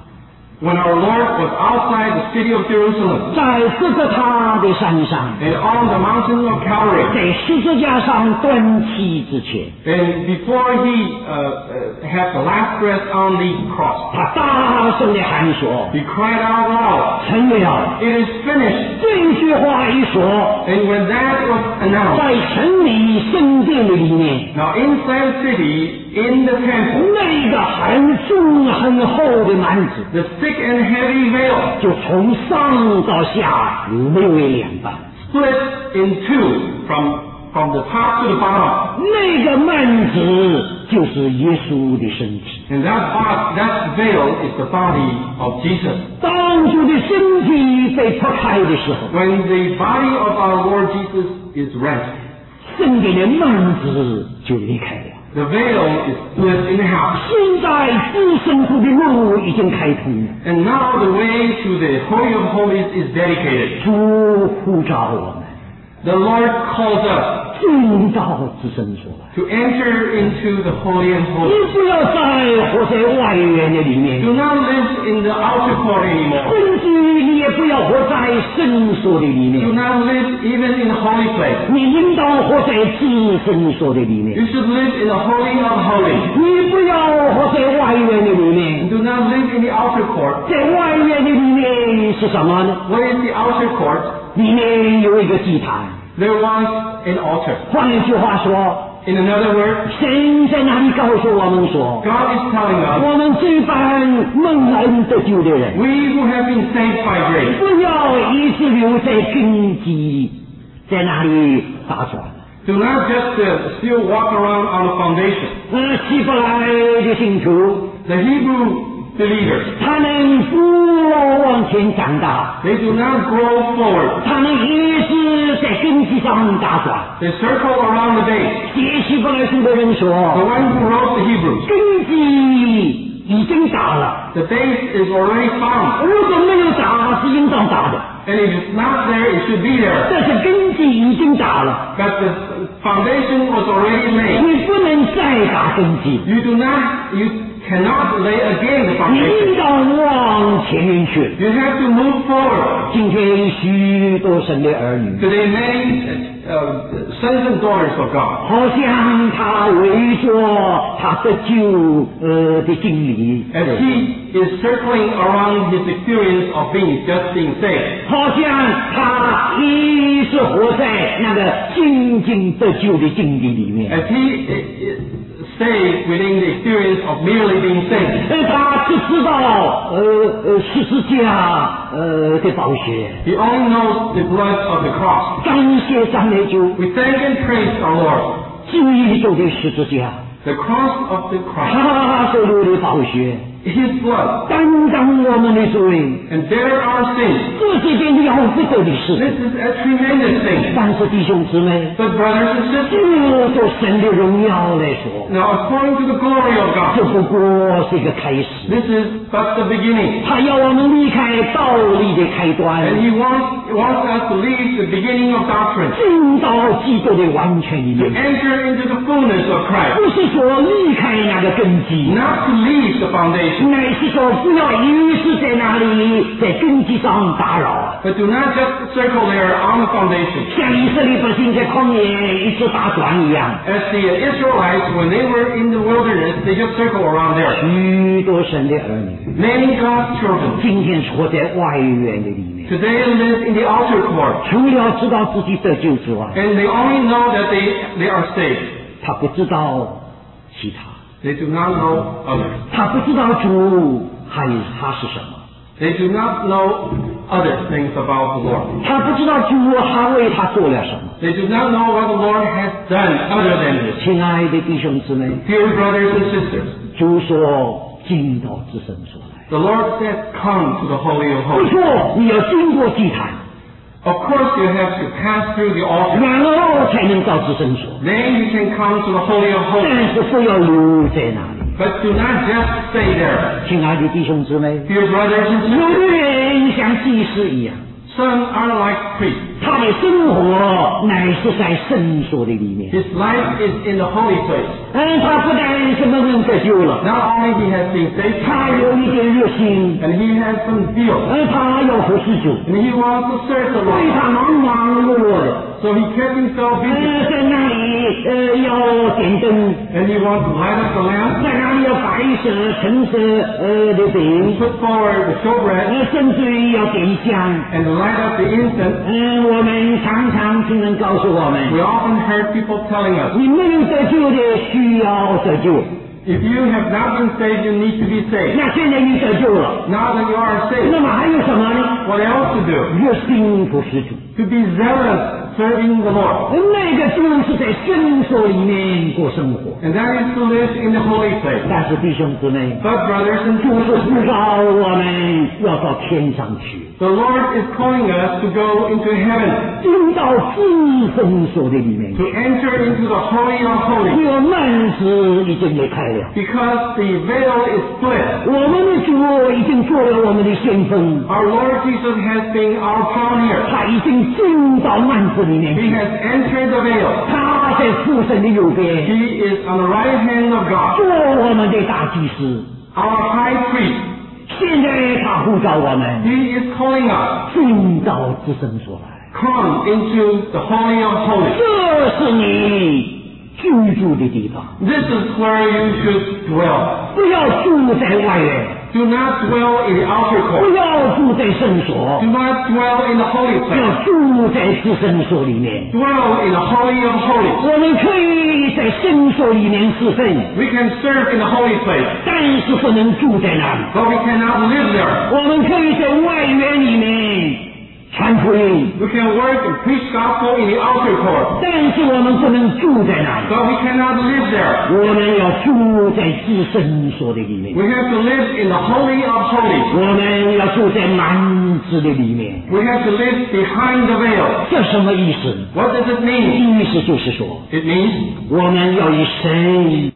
When our Lord was outside the city of Jerusalem 在各个他的山上， and on the mountain of Calvary, 在十字架上断气之前， and before he uh, uh, had the last breath on the cross, 他大声的喊说 he cried out loud, 成了。 "It is finished." 这句话一说， And when that was announced, 在城里圣殿的里面， now inside the city, in the temple, 那个很重很厚的幔子 the thick and heavy veil 就从上到下没有两半， split in two from from the top to the bottom. 那个幔子就是耶稣的身体。 And that, bod- that veil is the body of Jesus. 当主的身体被破开的时候， When the body of our Lord Jesus is rent, 圣殿的幔子就离开了。 the veil is split in half. 现在至圣处的路已经开通了， And now the way to the Holy of Holies is dedicated. 主呼召我们 The Lord calls us 进到至圣所来。 to enter into the Holy and 你 Holy. 不要再活在外院的里面， Do not live in the outer court anymore. 甚至你也不要活在圣所的里 Do 面， not live even in the holy place. 你应当活在至圣所的里 You 面。 should live in the Holy of Holies. 你不要活在外院的里 And 面， do not live in the outer court. 在外院的里面是什么呢？ What is the outer court? 里面有一个祭坛。 There was an altar. 换一句话说， In another word, 神在那里告诉我们说， God is telling us, 我们这般蒙恩得救的人， we who have been saved by grace, 不要一直留在根基，在那里打转。 do not just uh, still walk around on the foundation. 呃，希伯来的信徒， The Hebrew believers, 他们不往前长大， they do not grow forward. 他们一直在根基上打转。 They circle around the base. 写希伯来书的人 The 说， one who wrote the Hebrews, 根基已经打了， the base is already found. 如果没有打，是应当打的。 And if it's not there, it should be there. 但是根基已经打了， But the foundation was already laid. 你不能再打根基， You do not, you cannot lay again the 你 foundation. 应当往前面去。 You have to move forward. 今天许多神的儿女， Today, many uh, sons and daughters of God, 好像他围着他得救呃的经历， as he is circling around his experience of being just being saved, 好像他一直活在那个仅仅得救的经历里面。 as he uh, uh, stays within the experience of merely being saved. 呃，他只知道呃呃十字架呃的宝血， He only knows the blood of the cross. 感谢赞美主， We thank and praise our Lord. 基督的十字架， The cross of the cross, 他所流的宝血， his blood, 担当我们的罪， and bear our sins. 这是件了不得的事。 This is a tremendous thing. 但是弟兄姊妹， But brothers and 就 sisters, 做神的荣耀来说， now according to the glory of 这 God, 不过是一个开始。 this is but the beginning. 他要我们离开道理的开端， And he wants, wants us to leave the beginning of doctrine, 进到基督的完全里 to 面， enter into the fullness of Christ. 不是说离开那个根基， Not to leave the foundation, 乃是说不要一直在那里在根基上打扰， but do not just circle there on the foundation. 像以色列百姓在旷野一直打转一样。 As the Israelites, when they were in the wilderness, they just circle around there. 许多神的儿女， Many God's children 今天活在外院的里面， today live in the outer court, 除了知道自己得救之外， and they only know that they, they are saved. 他不知道其他， They do not know others. 他不知道主还有他是什么， They do not know other things about the Lord. 他不知道主还为他做了什么。 They do not know what the Lord has done other than this. 亲爱的弟兄姊妹， Dear brothers and sisters, 主说进到至圣所来， the Lord said, come to the Holy of 不 Holies. 错，你要经过祭坛， Of course you have to pass through the altar. 然后才能到至圣所， Then you can come to the Holy of 但 Holies. 是不要留在那里。 But do not just stay there. 亲爱的弟兄姊妹， Dear brothers and 有 sisters, 的人像祭司一样， some are like priests. 他的生活乃是在圣所的里面。 His life is in the holy place. 嗯，他不但是蒙恩得救了， Not only he has been saved, 他有一点热心， and he has some zeal, 而他要服侍主， and he wants to serve the 所以 Lord. 他忙忙碌碌的， So he kept himself 呃， busy, 在那里呃要点灯， and he wants to light up the lamp, 在那里要摆设橙色呃的饼， put forward the showbread, 呃，甚至于要点香。 and light up the incense. 嗯，我们常常听人告诉我 We 们， often heard people telling us, 你没有得救的需要得救， if you have not been saved, you need to be saved. 那现在你得救了， Now that you are saved, 那么还有什么呢？ what else to do? 热心服侍主。 To be zealous serving the Lord. 那个就是在圣所里面过生活。 And that is to live in the holy place. 但是弟兄姊妹， But brothers and 主是 sisters, 呼召我们要到天上去， the Lord is calling us to go into heaven, 进到至圣所的里面 to enter into the holy of 这 holies, 个幔子已经裂开了， because the veil is split. 我们的主已经做了我们的先锋， Our Lord Jesus has been our pioneer. 他已经进到幔子里面 He 去， has entered the veil. 他在父神的右边 He is on the right hand of God, 做我们的大祭司。 our high priest. 现在他呼召我们 He is calling us, 进到至圣所来， come into the holy of holies. 这是你居住的地方， This is where you should dwell. 不要住在外院， Do not dwell in the outer 不 court. 要住在圣所 Do，not dwell in the holy 要 place. 住在至圣所里面。 Dwell in the holy of holies. 我们可以在圣所里面侍奉， We can serve in the holy place, 但是不能住在那里。 but we cannot live there. 我们可以在外院里面传福音， We can work and preach gospel in the outer court, 但是我们不能住在那里。 but we cannot live there. 我们要住在至圣所的里面， We have to live in the holy of holies. 我们要住在幔子的里面。 We have to live behind the veil. 这什么意思？ What does it mean? 意思就是说， It means 我们要以神。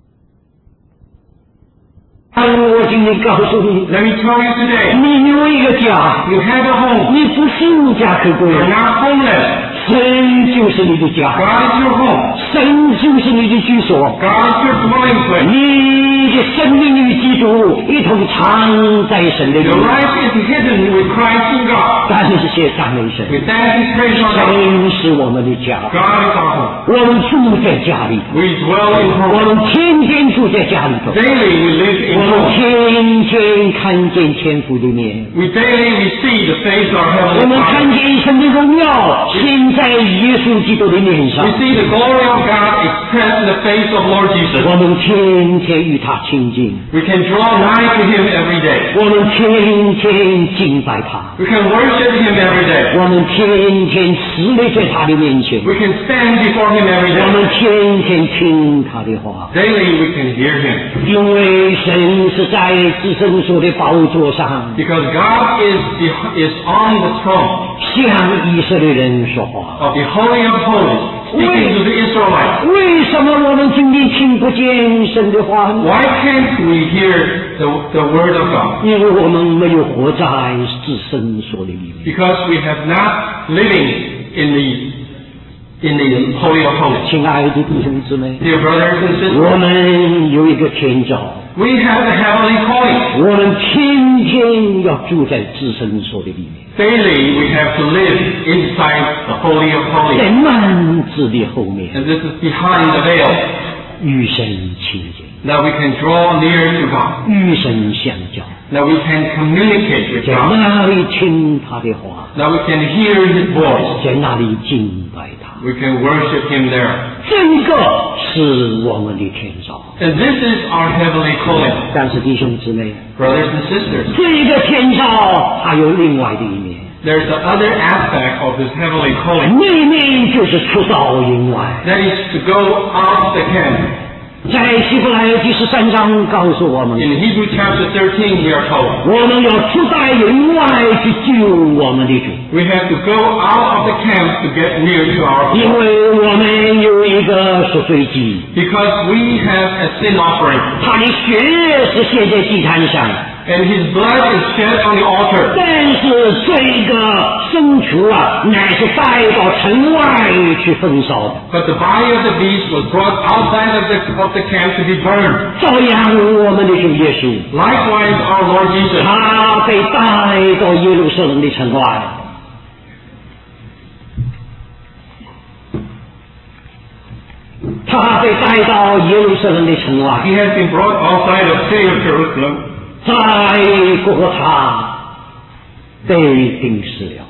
我今天告诉你， let me tell you today, 你有一个家， you have a home. 你不是无家可归， You're not homeless. 神就是你的家， God is your home. 神就是你的居所。 God is your dwelling place. 你的生命与基督一同藏在神的里 Your 面。 life is hidden with Christ in God. 感谢赞美神， We thank and praise our God. 神是我们的家， God is our home. 我们住在家里头， We dwell in 我 home. 们天天住在家里头， Daily we live in 我们 home. 天天看见天父的面， We daily we see the face of our 我 Heavenly 们看 Father. 见神的荣耀显在耶稣基督的面上 We，see the glory of God expressed in the face of Lord Jesus. 我们天天与他亲近， We can draw nigh to Him every day. 我们天天敬拜他， We can worship Him every day. 我们天天侍立在他的面前， We can stand before Him every 我们 day. 天天听他的话， Daily we can hear Him. 因为神是在至圣所的宝座上 Because God is, is on the throne 向以色列人说话。 of the Holy of Holies, speaking to the Israelites. 为什么我们今天听不见神的话呢？ Why can't we hear the, the Word of God? 因为我们没有活在至圣所的里面。 Because we have not living in the, in the Holy of Holies. 亲爱的弟兄姊妹， Dear brothers and 我 sisters, 们有一个天召， we have a heavenly calling. 我们天天要住在至圣所的里面， Daily we have to live inside the Holy of 在 Holies. 幔子的后面 And this is behind the veil. 与神亲近， That we can draw near to God. 与神相交， That we can communicate with 在 God. 那里听他的话， That we can hear His voice. 在那里敬拜他。 We can worship Him there. 这个是我们的天召。 And this is our heavenly calling. 但是弟兄姊妹， Brothers and sisters, 这个天召还有另外的一面， there's the other aspect of this heavenly calling. 那一面就是出到营外。 That is to go out the camp. 在希伯来第十三章告诉我们， In Hebrews chapter thirteen, we are told 我们要出在营外去救我们的主， we have to go out of the camp to get near to our 因 God. 为我们有一个赎罪祭， Because we have a sin offering. 他的血是献在祭坛上， And His blood is shed on the altar. 但是这个牲畜啊，乃是带到城外去焚烧的。 But the body of the beast was brought outside of the, of the camp to be burned. 照样，我们的主耶稣， Likewise, our Lord Jesus, 他被带到耶路撒冷的城外，他被带到耶路撒冷的城外， He has been brought outside of the city of Jerusalem. 在过后他被钉死了。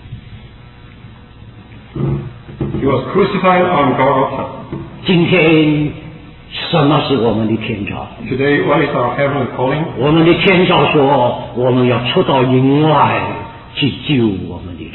He was crucified on Golgotha. 今天什么是我们的天召？ Today, what is our heavenly calling? 我们的天召说，我们要出到营外去救我们的主。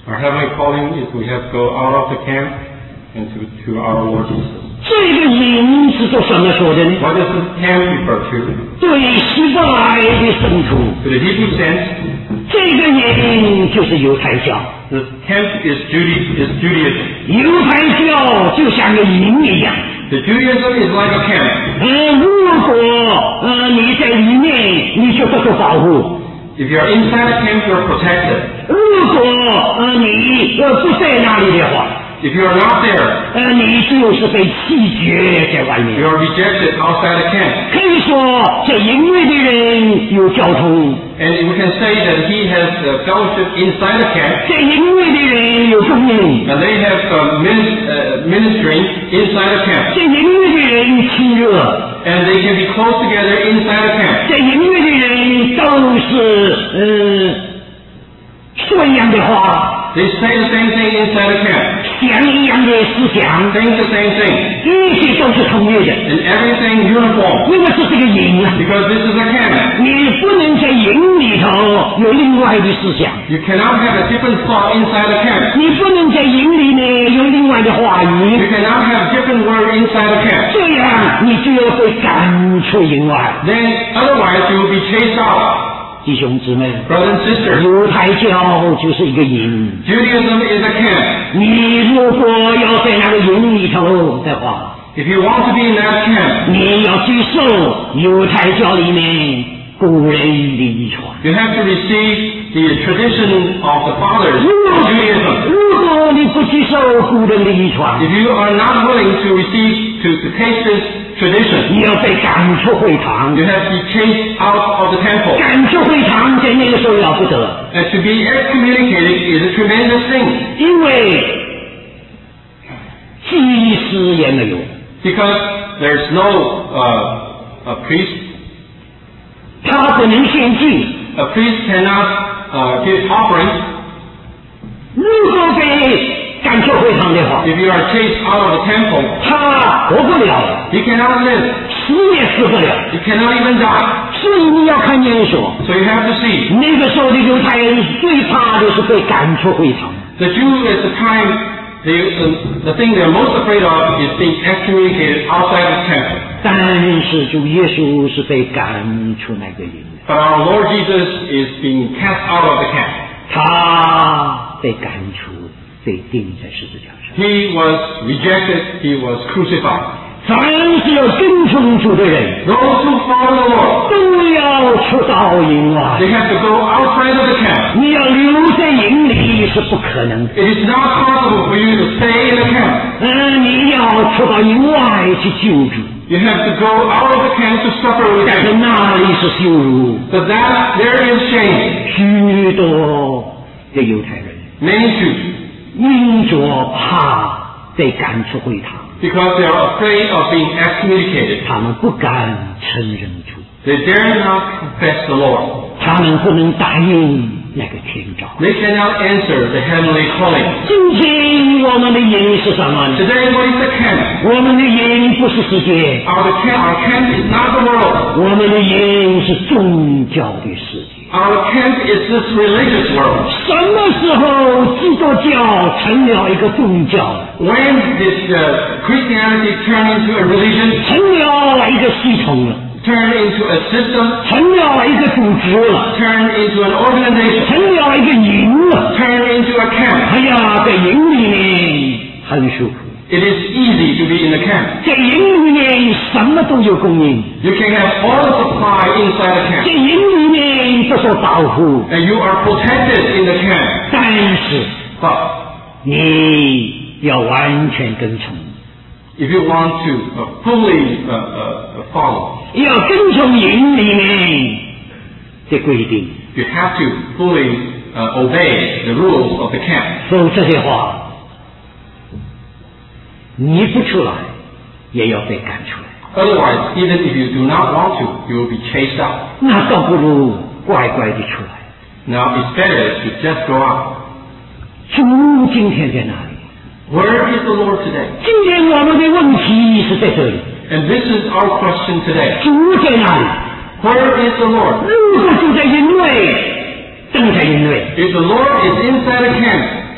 Our heavenly calling is we have to go out of the camp and to, to our Lord Jesus. 这个营是做什么说的呢？ What does this camp refer to? 对希伯来的圣徒， To the Hebrew sense, 这个营就是犹太教。 this camp is, Jude- is Judaism. 犹太教就像个营一样。 The Judaism is like a camp. 呃，如果呃你在里面，你就得到保护； If you are inside a camp, you are protected. 如果呃你呃不在那里的话， If you are not there, 呃你就是被弃绝在外 you 面。 are rejected outside the camp. 可以说，这营内的人有交通， And we can say that he has uh, fellowship inside the camp, 这营内的人有供应， and they have uh, min- uh, ministering inside the camp. 这营内的人亲热， And they can be close together inside the camp. 这营内的人都是呃说一样的话， They say the same thing inside the camp, 想一样的思想， think the same thing, 一切都是统一的， and everything uniform. 因为这是个营啊。 Because this is a camp. 你不能在营里头有另外的思想， You cannot have a different thought inside the camp. 你不能在营里面有另外的话 You 语， cannot have different word inside the camp. 这样你就要被赶出营外。 Then otherwise you will be chased out. 弟兄姊妹， Brothers and sisters, 犹太教就是一个营， Judaism is a camp. 你如果要在那个营里头的话， If you want to be in that camp, 你要接受犹太教里面古人的遗传。 you have to receive the tradition of the fathers 如 of 果 Judaism. 如果你不接受古人的遗传， If you are not willing to receive, to, to take this tradition, 你要被赶出会堂。 you have to be chased out of the temple. 赶出会堂在那个时候了不得， And to be excommunicated is a tremendous thing, 因为祭司也没有， because there's no uh, a priest. 他不能献祭。 A priest cannot uh, give offerings. 如果被赶出会堂的话， If you are chased out of the temple, 他活不了， you cannot live. 死也死不了。 You cannot even die. 所以你要看见说， So you have to see. 那个时候的犹太人最怕的是被赶出会堂。 The Jew at the time, they, the, the thing they're most afraid of is being excommunicated outside the temple. 但是主耶稣是被赶出那个营的， But our Lord Jesus is being cast out of the camp. 他被赶出，被钉在十字架上。 He was rejected. He was crucified. 凡是要跟从主的人， Those who follow the Lord, 都要出到营外。 they have to go outside of the camp. 你要留在营里是不可能的。 It is not possible for you to stay in the camp. 嗯，你要出到营外去救主， You have to go out of the camp to suffer with 但是 him. 那里是羞辱。 But that, there is shame. 许多的犹太人 Many Jews, 因着怕被赶出会堂， because they are afraid of being excommunicated, 他们不敢承认主， they dare not confess the Lord. 他们不能答应那个天召。 They cannot answer the heavenly calling. 今天我们的营是什么呢？ Today, what is the camp? 我们的营不是世界， Our camp, our camp is not the world. 我们的营是宗教的世界。 Our camp is this religious world. 什么时候基督教成了一个宗教， When did uh, Christianity turn into a religion, 成了一个系统了， turn into a system, 成了一个组织了， turn into an organization, 成了一个营了？ turn into a camp? 哎呀，在营里面很舒服， It is easy to be in the camp. 在营里面什么都有供应， You can have all the supply inside the 在 camp, 营里面都受保护， and you are protected in the camp. 但是 But 你要完全跟从， if you want to uh, fully uh, uh, follow, 要跟从营里面的规定， you have to fully uh, obey the rules of the camp. 否则的话，你不出来也要被赶出来， Otherwise, even if you do not want to, you will be chased out. 那倒不如乖乖的出来。 Now, it's better to just go out. 主今天在哪里？ Where is the Lord today? 今天我们的问题是在这里， And this is our question today. 主在哪里？ Where is the Lord? 如果主在营内，正在营内； If the Lord is inside the camp,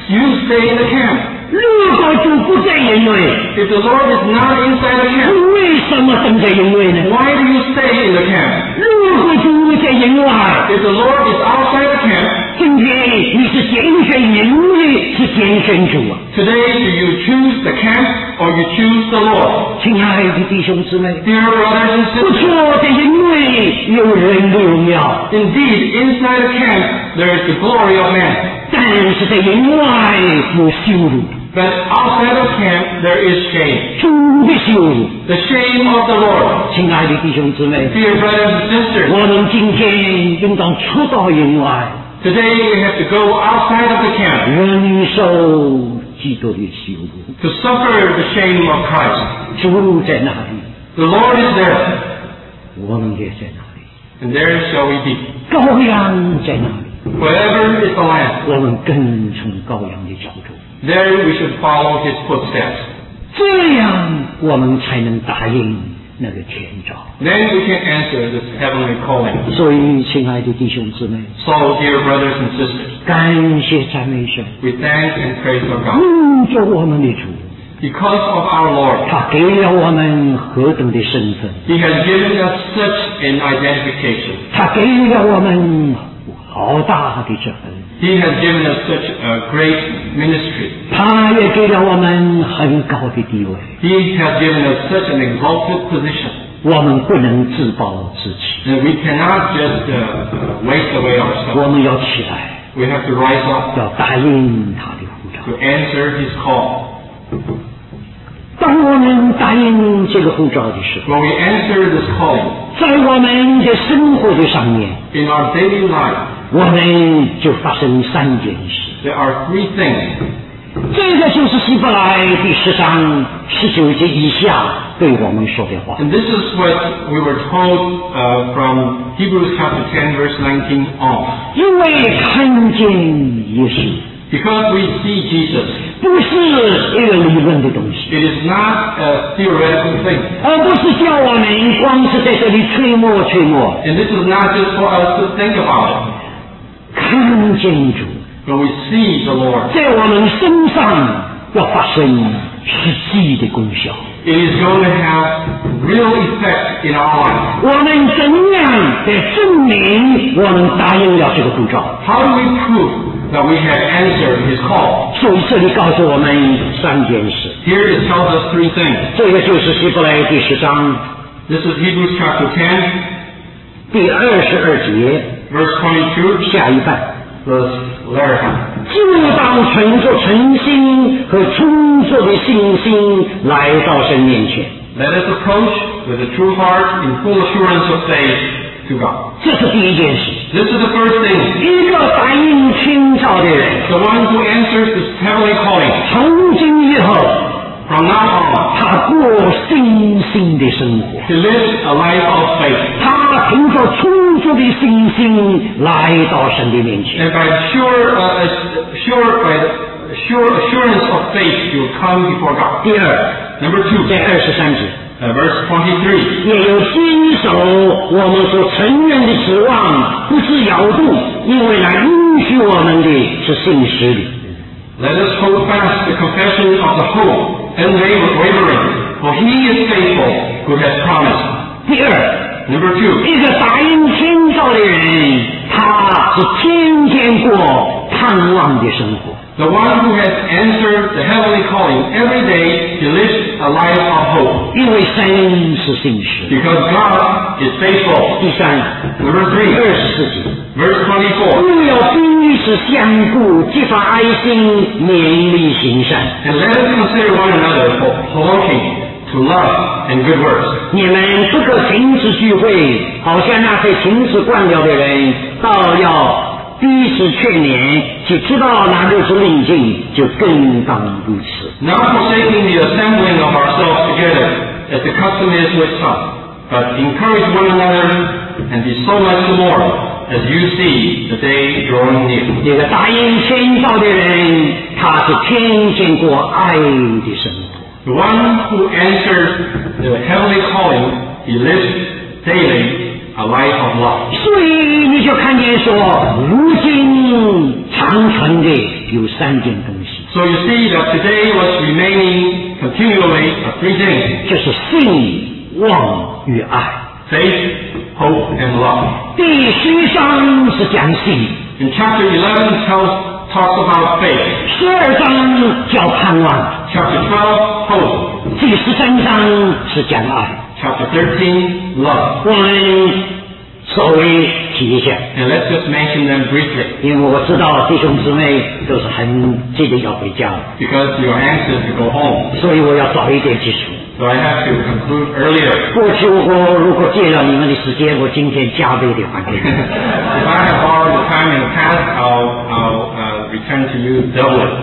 you stay in the camp. 如果主不在营内， If the Lord is not inside the camp, 你为什么等在营内呢？ why do you stay in the camp? 如果主在营外， If the Lord is outside the camp, 今天你是拣选营内，是拣选主啊！ today do you choose the camp or you choose the Lord? 亲爱的弟兄姊妹， Dear brothers and 不 sisters, 错，在营内有人的荣耀， indeed, inside the camp there is the glory of man. 但是在营外有羞辱， But outside of camp there is shame. 主的羞辱。 The shame of the Lord. 亲爱的弟兄姊妹， Dear brothers and sisters, 我们今天应当出到营外， today we have to go outside of the camp 忍受基督的羞辱。 to suffer the shame of Christ. 主在那里， The Lord is there, 我们也在那里。 and there shall we be. 羔羊在那里， Wherever is the Lamb, 我们跟从羔羊的脚中， there we should follow his footsteps. 这样我们才能答应那个天召。 Then we can answer this heavenly calling. 所以，亲爱的弟兄姊妹， So, dear brothers and sisters, 感谢赞美神， we thank and praise our God. 因着我们的主， Because of our Lord, 他给了我们何等的身份， he has given us such an identification. 他给了我们好大的责任， He has given us such a great ministry. 他也给了我们很高的地位。 He has given us such an exalted position 我们不能自暴自弃， that we cannot just uh, waste away 我 ourselves. 们要起来， We have to rise up 要答应他的呼召。 to answer his call. 当我们答应这个呼召的时候， When we answer this calling 在我们的生活的上面， in our daily life, 我们就发生三件事。 there are three things. 这个就是希伯来第十章十九节以下对我们说的话。 And this is what we were told uh, from Hebrews chapter ten, verse nineteen on. 因为看见耶稣， Because we see Jesus, 不是一个理论的东西， it is not a theoretical thing. 而不是叫我们光是在这里吹磨吹磨。 And this is not just for us to think about it. 看见主， When we see the Lord, 在我们身上要发生实际的功效。 it is going to have real effect in our life. 我们怎样来证明我们答应了这个呼召？ How do we prove that we have answered his call? 所以这里告诉我们三件事。 Here it tells us three things. 这个就是希伯来第十章 This is Hebrews chapter ten, 第二十二节 verse twenty-two, 下一半。 verse eleven. 就当存着诚心和充足的信心来到神面前。 Let us approach with a true heart in full assurance of faith to God. 这是第一件事。 This is the first thing. 一个答应天召的人， The one who answers this heavenly calling. 从今以后， From now on, 他过信心的生活。 he lives a life of faith. 他凭着充足的信心来到神的面前。 And by sure, uh, sure, by the sure assurance of faith, you will come before God. 第二， Number two, 在二十三节， uh, verse twenty-three. 也有坚守我们所承认的指望，不致摇动，因为那允许我们的是信实的。 Let us hold fast the confession of the hope and wavering, for he is faithful who has promised. 第二， Number two, 一个答应天召的人，他是天天过盼望的生活。 the one who has answered the heavenly calling every day, he lives a life of hope. 因为神是信实。 Because God is faithful. 第三， Number 二 three, 十四节， verse twenty-four. 不要彼此相顾，激发爱心，勉励行善。 And let us consider one another for provoking to love and good works. 你们不可停止聚会，好像那些停止惯了的人，倒要彼此劝勉，只知道那日子临近，就更当如此。 Not forsaking the assembling of ourselves together, as the custom is with some, but encourage one another, and be so much the more, as you see the day drawing near. 这个答应天召的人，他是天天过爱的生活。 The one who answers the heavenly calling, he lives daily a life of love. 所以你就看见说，如今长存的有三件东西。 So you see that today what's remaining continually are three things. 就是信、望与爱。 Faith, hope, and love. 第十一章是讲信， In chapter eleven tells, talks about faith. 十二章叫盼望， Chapter twelve, hope. 第十三章是讲爱。 Chapter thirteen, love. 我们稍微提一下， And let's just mention them briefly 因为我知道弟兄姊妹都是很急着要回家， because you're anxious to go home. 所以我要早一点结束。 So I have to conclude earlier. 过去我如果借了你们的时间，我今天加倍的还给你。 If I have borrowed the time in the past, I'll, I'll uh, return to you double it.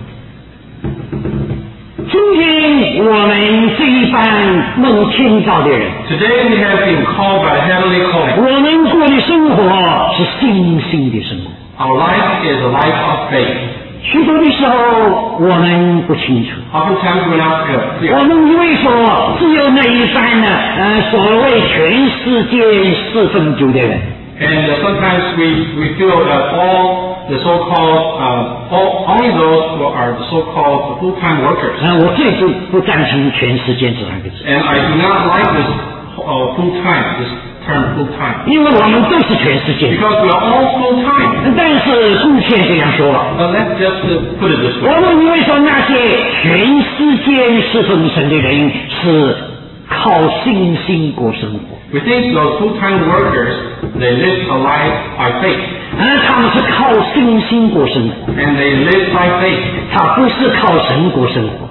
今天我们这一班蒙天召的人， Today we have been called by heavenly calling. 我们过的生活是信心的生活。 Our life is a life of faith. 许多的时候我们不清楚， Oftentimes we're not clear. 我们以为说只有那一班呢，呃，所谓全世界四分九的人， And uh, sometimes we, we feel that all the so-called, uh, all, only those who are the so-called full-time workers. 呃，我最不不赞成全世界这两个字， And I do not like this uh, full-time, this term full-time. 因为我们都是全世界。 Because we are all full-time. 但是姑且这样说， But let's just uh, put it this 我 way. 们以为说那些全世界侍奉神的人是靠信心过生活， We think those full-time workers, they live a life by faith. 而他们是靠信心过生活， And they live by faith. 他不是靠神过生活，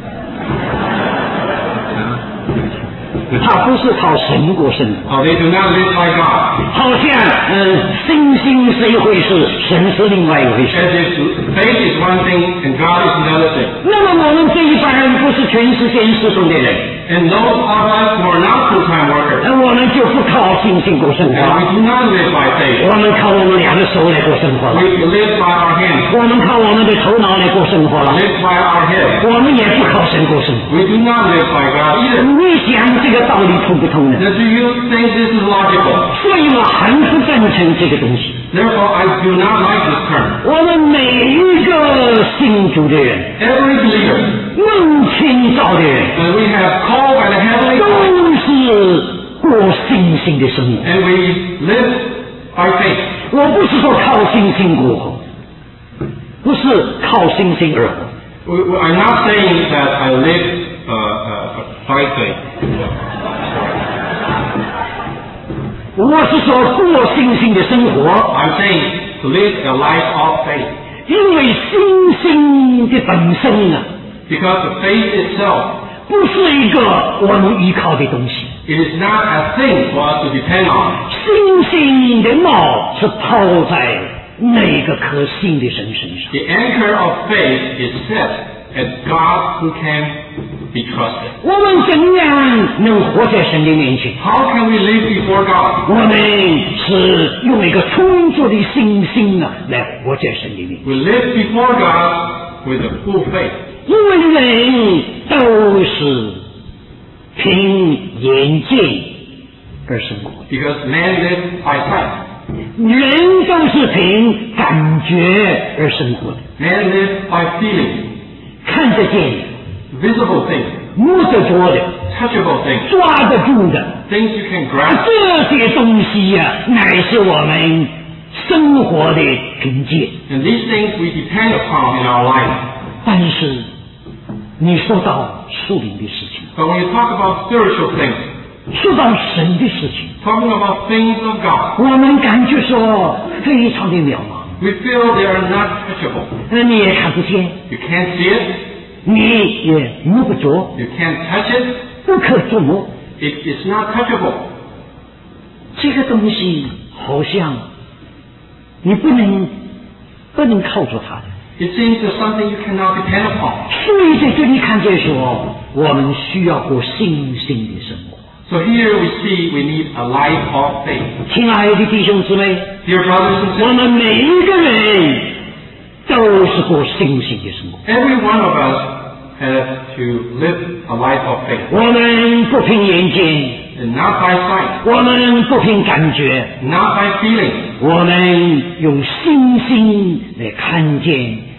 他不是靠神过生活。 Oh, they do not live by God. 好像，嗯，信心是一回事，神是另外一回事。 As if faith is one thing and God is another thing. 那么我们这一班人不是全世界侍奉的人， And those of us who are not full-time workers, 而我们就不靠信心过生 and 活， we do not live by faith. 我们靠我们两个手来过生活了， We live by our hands. 我们靠我们的头脑来过生活了， Live by our head. 我们也不靠神过生活。 We do not live by God either. 你想这个道理通不通呢？ Now, do you think this is logical? 所以我很不赞成这个东西。 Therefore, I do not like this term. 我们每一个信主的人， Every believer, 蒙天召的人， and we have called by the heavenly 都 calling, 是过信心的生活。 and we live by faith. 我不是说靠信心过活，不是靠信心而活。 We, we, I'm not saying that I live uh, uh, by faith. 我是说过信心的生活， I'm saying to live a life of faith. 因为信心的本身啊， Because the faith itself, 不是一个我们依靠的东西。 it is not a thing for us to depend on. 信心的锚是抛在那个可信的神身上。 The anchor of faith is set at God who can be trusted. 我们怎样能活在神的面前？ How can we live before God? 我们是用一个充足的信心啊，来活在神的面前。 We live before God with a full faith. 因为人都是凭眼见而生活， Because men live by sight. 人都是凭感觉而生活的， Men live by feeling. 看得见、 Visible things. 摸得着的、 Touchable things. 抓得住的， Things you can grasp. 这些东西呀、乃是我们生活的凭借。 And these things we depend upon in our life. 但是你说到属灵的事情， But when you talk about spiritual things, 说到神的事情， talking about things of God, 我们感觉说非常的渺茫， we feel they are not touchable. 那你也看不见， You can't see it. 你也摸不着， You can't touch it. 不可捉摸。 It is not touchable. 这个东西好像你不能不能靠住它的。 It seems there's something you cannot depend upon. 所以在这里看见说，我们需要过信心的生活。 So here we see we need a life of faith. 亲爱的弟兄姊妹， Dear brothers and 我 sisters, 们每一个人都是过信心的生活。 every one of us has to live a life of faith. 我们不凭眼见， And not by sight, 我们不凭感觉， not by feeling, 我们用信心来看见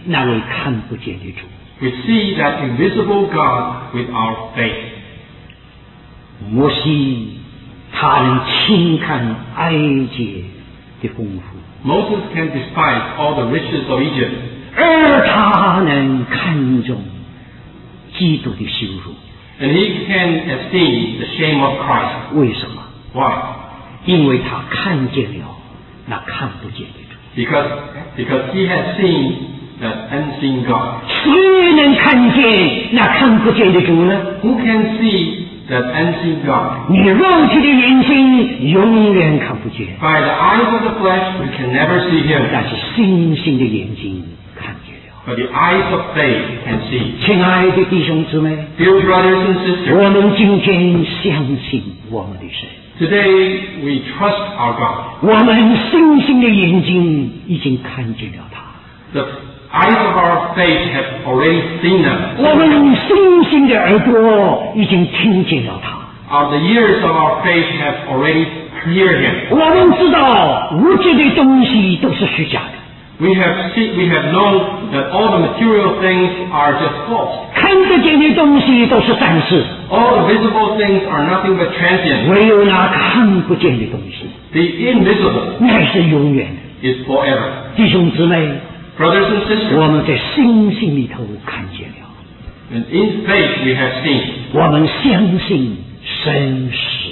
那位看不见的主。 We see that invisible God with our faith. 摩西他能轻看埃及的丰富， Moses can despise all the riches of Egypt, 而他能看重基督的羞辱。 and he can esteem the shame of Christ. 为什么？ Why? 因为他看见了那看不见的主。 Because, because he has seen that unseen God. 谁能看见那看不见的主呢？ Who can see that unseen God? 你肉体的眼睛永远看不见， By the eyes of the flesh, we can never see him, 但是心性的眼睛看见了。 but the eyes of faith can see. 亲爱的弟兄姊妹， Dear brothers and sisters, 我们今天相信我们的神， today we trust our God. 我们心性的眼睛已经看见了他， The eyes of our faith have already seen them. 我们心性的耳朵已经听见了他。 Our, the ears of our faith have already heard him. 我们知道物质的东西都是虚假的， We have see, we have known that all the material things are just false. 看得见的东西都是暂时， All the visible things are nothing but transient. 唯有那看不见的东西 The invisible 乃是永远的。 is forever. 弟兄姊妹， Brothers and sisters, 我们在心性里头看见了， and in faith we have seen. 我们相信神是，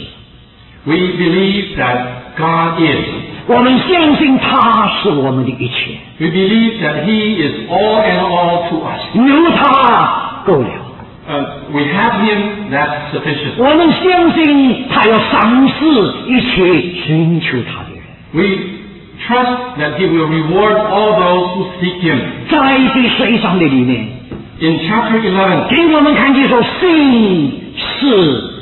We believe that God is. 我们相信他是我们的一切， We believe that He is all and all to us. 有他够了。 Uh, we have Him, that's sufficient. 我们相信他要赏赐一切寻求他的人。 We trust that He will reward all those who seek Him. 在这水上的里面， In chapter eleven, 给我们看见说，信是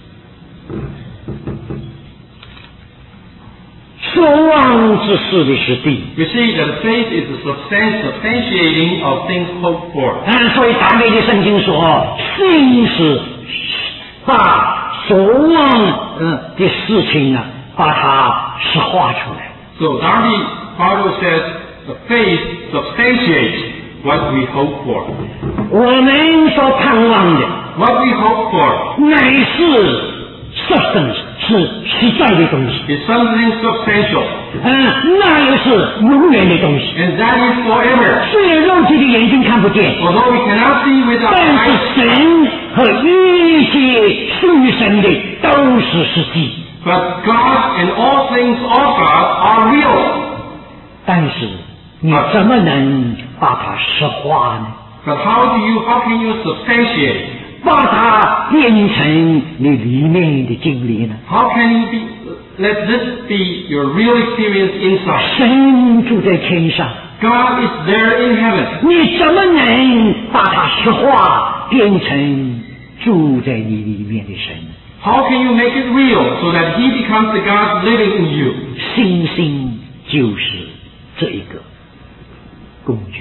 所望之事的实地。 we see that faith is the substan- substantiating of things hoped for. 嗯，所以大卫的圣经说，信是把所望呃的事情啊，把它实化出来。 So Darby Bible says the faith substantiates what we hope for. 我们所盼望的， What we hope for 乃是 substance，是实在的东西。 is something substantial, 嗯，那也是永远的东西。 and that is forever. 虽然肉体的眼睛看不见， Although we cannot see with our 但 eyes, 是神和一切属于神的都是实际。 but God and all things of God are real. 但是你怎么能把它实化呢？ But how do you, how can you substantiate? 把它变成你里面的经历呢？ How can you be, let this be your real experience inside? 神住在天上， God is there in heaven. 你怎么能把它实化变成住在你里面的神？ How can you make it real so that He becomes the God living in you? 信心就是这一个工具。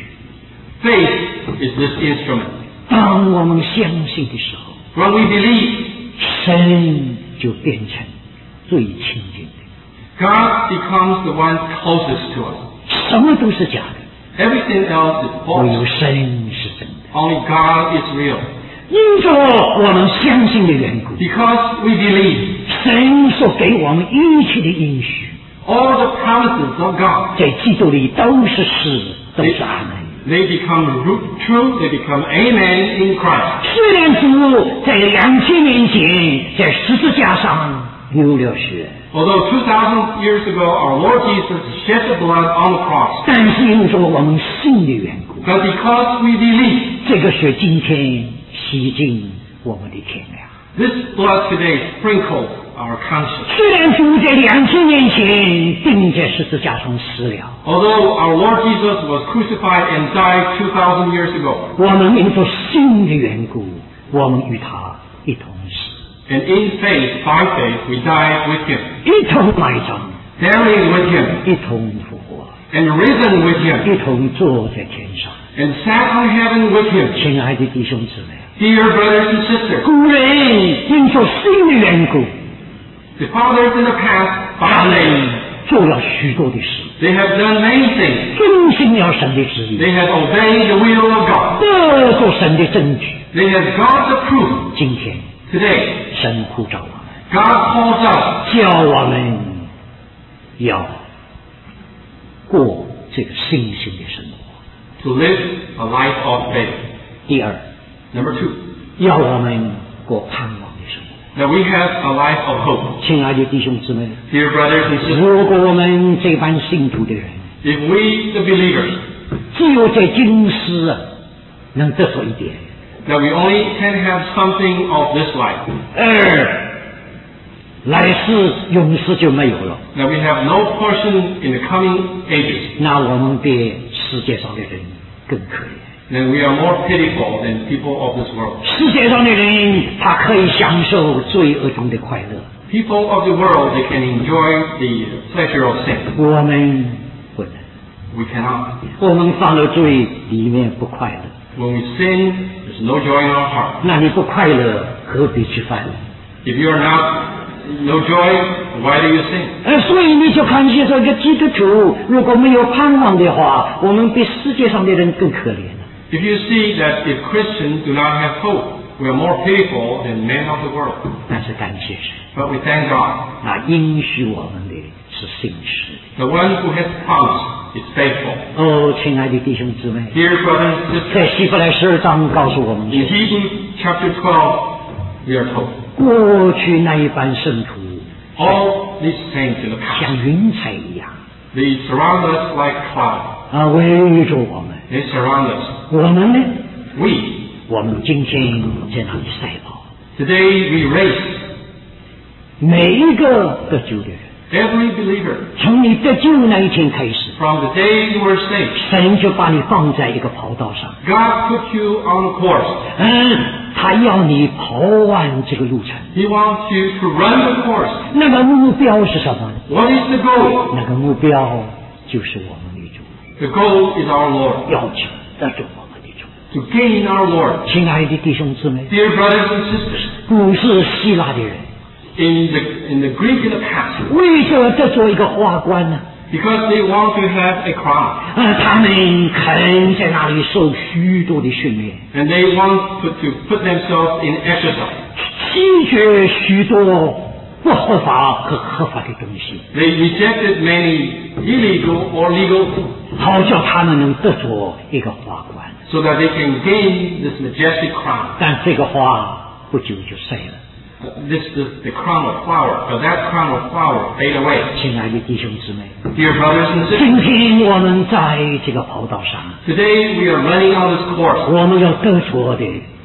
Faith is this instrument. 当我们相信的时候， When we believe, 神就变成最亲近的， God becomes the one closest to us. 什么都是假的， Everything else is 唯有 false. 神是真的。 Only God is real. 因着我们相信的缘故， Because we believe, 神所给我们一切的应许， all the promises of God, 在基督里都是是，都是阿门。 they become ru- true, they become amen in Christ. 虽然主在两千年前在十字架上流了血， Although two thousand years ago our Lord Jesus shed the blood on the cross, 但是因着我们信的缘故， but because we believe, 这个血今天洗净我们的天良。 this blood today sprinkles our conscience. 虽然主在两千年前钉在十字架上死了， Although our Lord Jesus was crucified and died two thousand years ago, 我们因着信的缘故，我们与他一同死， and in faith, by faith, we died with Him, 一同埋葬， buried with Him, 一同复活， and risen with Him, 一同坐在天上。 and sat in heaven with Him. 亲爱的弟兄姊妹， Dear brothers and sisters, 古人因着信的缘故， the fathers in the past, 他 by 们 faith, 做了许多的事， They have done many things. 遵行了神的旨意， They have obeyed the will of God. 得着神的证据。 They have God's approval. 今天 Today, 神呼召我们， God calls us 叫我们要过这个信心的生活。 to live a life of faith. 第二， Number two, 要我们过盼望的生活。 that we have a life of hope. 亲爱的弟兄姊妹， Dear brothers and sisters, 如果我们这般信徒的人， if we, the believers, 只有在今世啊能得着一点， that we only can have something of this life, 二来世永世就没有了， that we have no portion in the coming ages, 那我们比世界上的人更可怜。 then we are more pitiful than people of this world. 世界上的人，他可以享受罪恶中的快乐， People of the world, they can enjoy the pleasure of sin. 我们不能。 We cannot. 我们犯了罪，里面不快乐。 When we sin, there's no joy in our heart. 那你不快乐，何必去犯？ If you are not, no joy, why do you sin? 呃，所以你就看见这个基督徒，如果没有盼望的话，我们比世界上的人更可怜了。 If you see that if Christians do not have hope, we are more pitiful than men of the world. 但是感谢神， But we thank God. 那应许我们的是信实的。 The one who has promised is faithful. 哦，亲爱的弟兄姊妹， Dear brothers and sisters, 在希伯来十二章告诉我们 in 说， Hebrews chapter twelve, we are told, 过去那一般圣徒 all these saints in the past, 像云彩一样 they surround us like clouds. 啊，围着我们。 They surround us. 我们呢？ We, 我们今天在那里赛跑， today we race. 每一个得救的人， Every believer, 从你得救那一天开始， from the day you were saved, 神就把你放在一个跑道上， God put you on a course. 嗯，他要你跑完这个路程。 He wants you to run the course. 那个目标是什么？ What is the goal? 那个目标就是我们的主， The goal is our Lord. 要求得着我们的主。 To gain our Lord. 亲爱的弟兄姊妹， Dear brothers and sisters, 古是希腊的人， in the, in the Greek in the past, 为着得做一个花冠呢， because they want to have a crown, 呃，他们肯在那里受许多的训练， and they want to, to put themselves in exercise. 拒绝许多不合法和合法的东西， They rejected many illegal or legal things 好叫他们能得着一个花冠。 so that they can gain this majestic crown. 但这个花不久就碎了。 This is the crown of flower, but that crown of flower fade away. 亲爱的弟兄姊妹， Dear brothers and sisters, 今天我们在这个跑道上， today we are running on this course. 我们要得着的，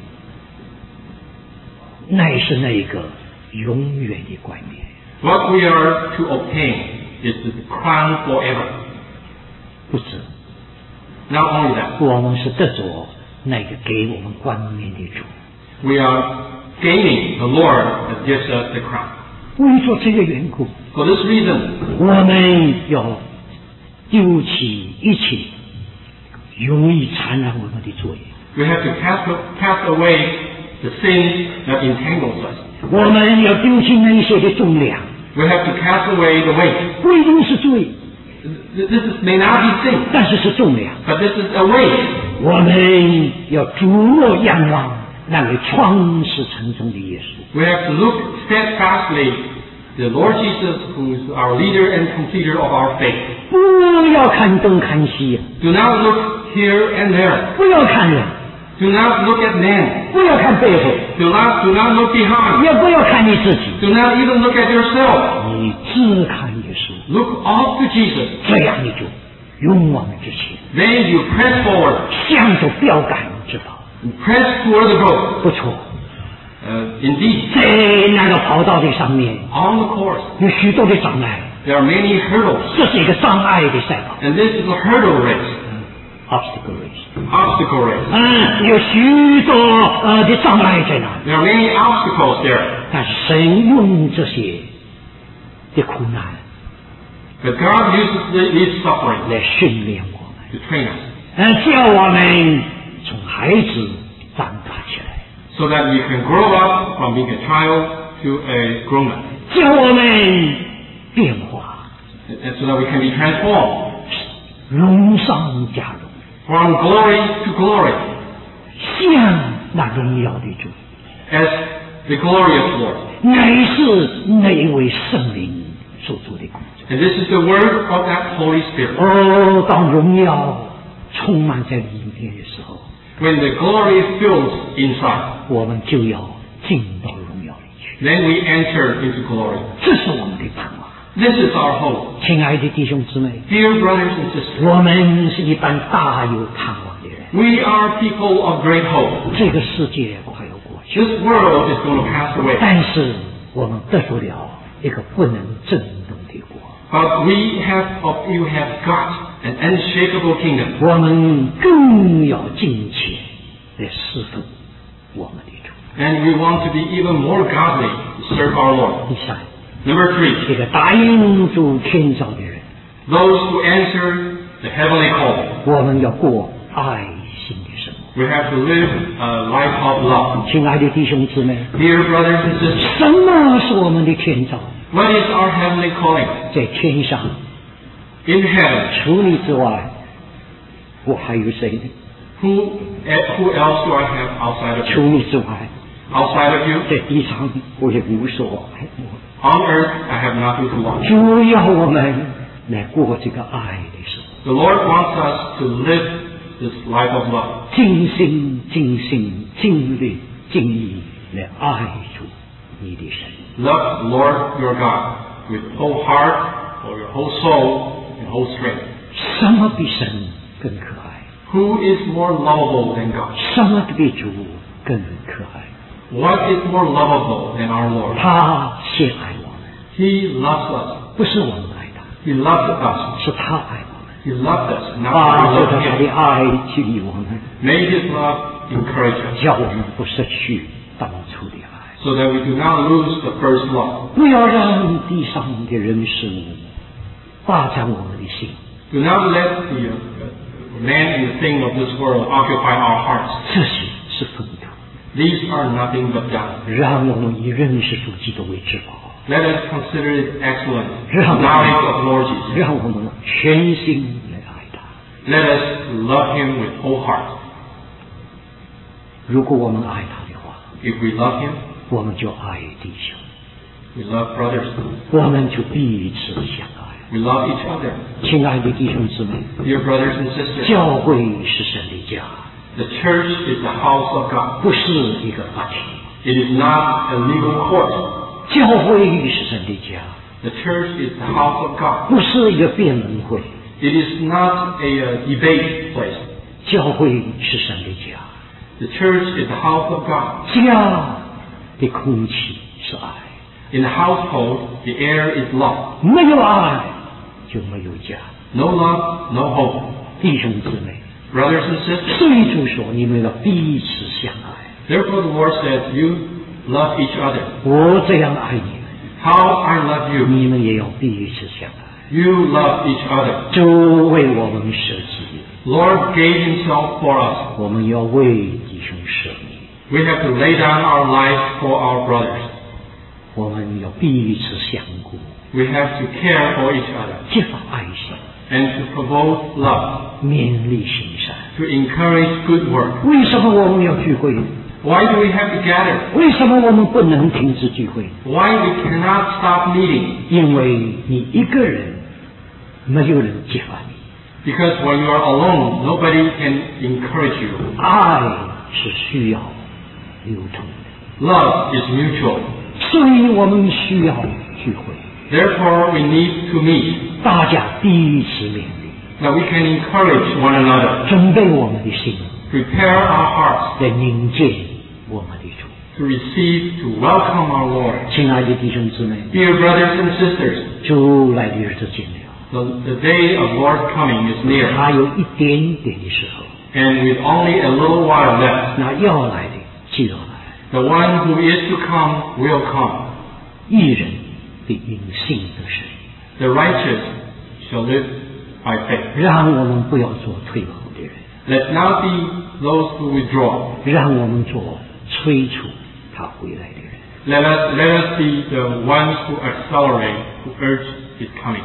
乃是那一个永远的冠冕。 What we are to obtain is the crown forever. 不止， Not only that, 我们是得着那个给我们冠冕的主。 we are gaining the Lord that gives us the crown. 为着这个缘故， For this reason, 我们要丢弃一切容易缠绕我们的罪。 we have to cast, cast away the sin that entangles us. 我们要丢弃那些的重量， We have to cast away the weight. 不一定是罪， This is, may not be sin, 但是是重量。 but this is a weight. 我们要瞩目仰望那位创始成终的耶稣。 We have to look steadfastly the Lord Jesus, who is our leader and completer of our faith. 不要看东看西， Do not look here and there. 不要看人， Do not look at men. 不要看背后， Do not, do not look behind. 也不要看你自己， Do not even look at yourself. 你只看耶稣， Look up to Jesus. 这样你就勇往直前， Then you press forward. 向着标杆直跑。 Press toward the goal. 不错， Uh, indeed, 在那个跑道的上面 on the course, 有许多的障碍， there are many hurdles. 这是一个障碍的赛跑 And this is a hurdle race, ，obstacle race。 obstacle race. 嗯，有许多呃的障碍在那里， There are many obstacles there. 但是神用这些的苦难 But God uses the- these sufferings 来训练我们， to train us 嗯，叫我们从孩子长大起来， so that we can grow up from being a child to a grown up, 叫我们变化， and so that we can be transformed 荣上加荣， from glory to glory 像那荣耀的主， as the glorious Lord. 乃是那一位圣灵所做的工作。 And this is the work of that Holy Spirit. 哦，当荣耀充满在里面的时候， When the glory fills inside, 我们就要进到荣耀里去。 then we enter into glory. 这是我们的盼望。 This is our hope. 亲爱的弟兄姊妹， Dear brothers and sisters, 我们是一般大有盼望的人。 we are people of great hope. 这个世界快要过去， This world is going to pass away. 但是我们得着了一个不能震动的国。 But we have, of you have got an unshakable kingdom. 我们更要敬虔来侍奉我们的主。 And we want to be even more godly to serve our Lord. 第三， Number three, 这个答应主天召的人， those who answer the heavenly call. 我们要过爱心的生活。 We have to live a life of love. 亲爱的弟兄姊妹， Dear brothers and sisters, 什么是我们的天召？ what is our heavenly calling? 在天上， In heaven, 除你之外，我还有谁呢？ who, eh, who else do I have outside of 除 you? 你之外， Outside of you? 在地上我也无所爱慕。 On earth, I have nothing to want. 主要我们来过这个爱的生活， The Lord wants us to live this life of love. 尽心、尽心、尽力、尽意来爱主你的神。 Love the Lord your God with whole heart, or your whole soul, and whole strength. 什么比神更可爱？ Who is more lovable than God? 什么比主更可爱？ What is more lovable than our Lord? 他先爱我们， He loves us. 不是我们爱他， He loved us. 是他爱我们。 He loved us. Not 啊， we 就 loved 他的 Him. 爱激励我们， May His love encourage us 叫我们不失去当初的爱。 so that we do not lose the first love. 不要让地上的人事物霸占我们的心。 Do not let the uh, man and the thing of this world occupy our hearts. 这些是粪土， These are nothing but dust. 让我们以认识主基督为至宝， Let us consider it excellent 让我 knowledge of Lord Jesus. 们让我们全心来爱他。 Let us love Him with whole heart. 如果我们爱他的话， If we love Him, 我们就爱弟兄， we love brothers. 我们就彼此相爱。 We love each other. 亲爱的弟兄姊妹， Dear brothers and sisters, 教会是神的家， the church is the house of God. 不是一个法庭。 It is not a legal court. 教会是神的家， The church is the house of God. 不是一个辩论会。 It is not a uh, debate place. 教会是神的家， The church is the house of God. 家的空气是爱， In the household, the air is love. 没有爱就没有家。 No love, no hope. 弟兄姊妹， Brothers and sisters, 所以主说你们要彼此相爱。 therefore the Lord says, you love each other. 我这样爱你们， How I love you, 你们也要彼此相爱。 you love each other. 主为我们舍己， Lord gave Himself for us. 我们要为弟兄舍命， We have to lay down our life for our brothers. 我们要彼此相顾， We have to care for each other 激发爱心， and to promote love, 勉励行善。 to encourage good work. 为什么我们要聚会？ Why do we have to gather? 为什么我们不能停止聚会？ Why we cannot stop meeting? 因为你一个人，没有人激发你。 Because when you are alone, nobody can encourage you. 爱是需要流通的， Love is mutual. 所以我们需要聚会， Therefore, we need to meet 大家彼此勉励， that we can encourage one another, 准备我们的心 prepare our hearts 来迎接我们的主。 to receive, to welcome our Lord. 亲爱的弟兄姊妹， Dear brothers and sisters, 主来的日子近了， the, the day of Lord's coming is near, 还有一点点的时候， and with only a little while left, 那要来的就要来。 the one who is to come will come. 义人必因信得生。 The righteous shall live by faith. 让我们不要做退后的人， Let's not be those who withdraw. 让我们做催促他回来的人。 Let us, let us be the ones who accelerate, who urge His coming.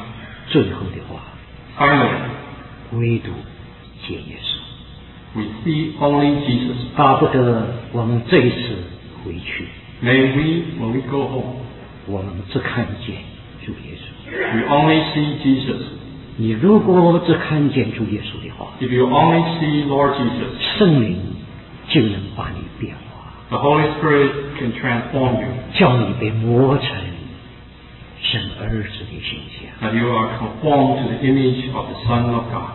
最后的话， Finally, 唯独见耶稣。 we see only Jesus. 巴不得我们这一次回去， May we, when we go home, 我们只看见主耶稣。 we only see Jesus. 你如果只看见主耶稣的话， If you only see Lord Jesus, 圣灵就能把你变化， the Holy Spirit can transform you, 叫你被磨成神儿子的形象。 that you are conformed to the image of the Son of God.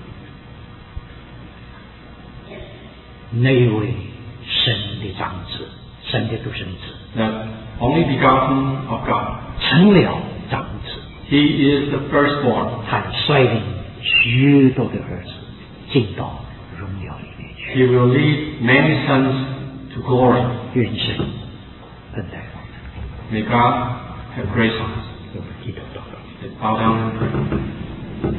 那一位神的长子，神的独生子， That only begotten of God. 成了长子， He is the firstborn. 他率领许多的儿子进到荣耀里面去。 He will lead many sons to glory. 愿神恩待我们。 May God have grace on us. 我们低头祷告。 Let's bow down and pray.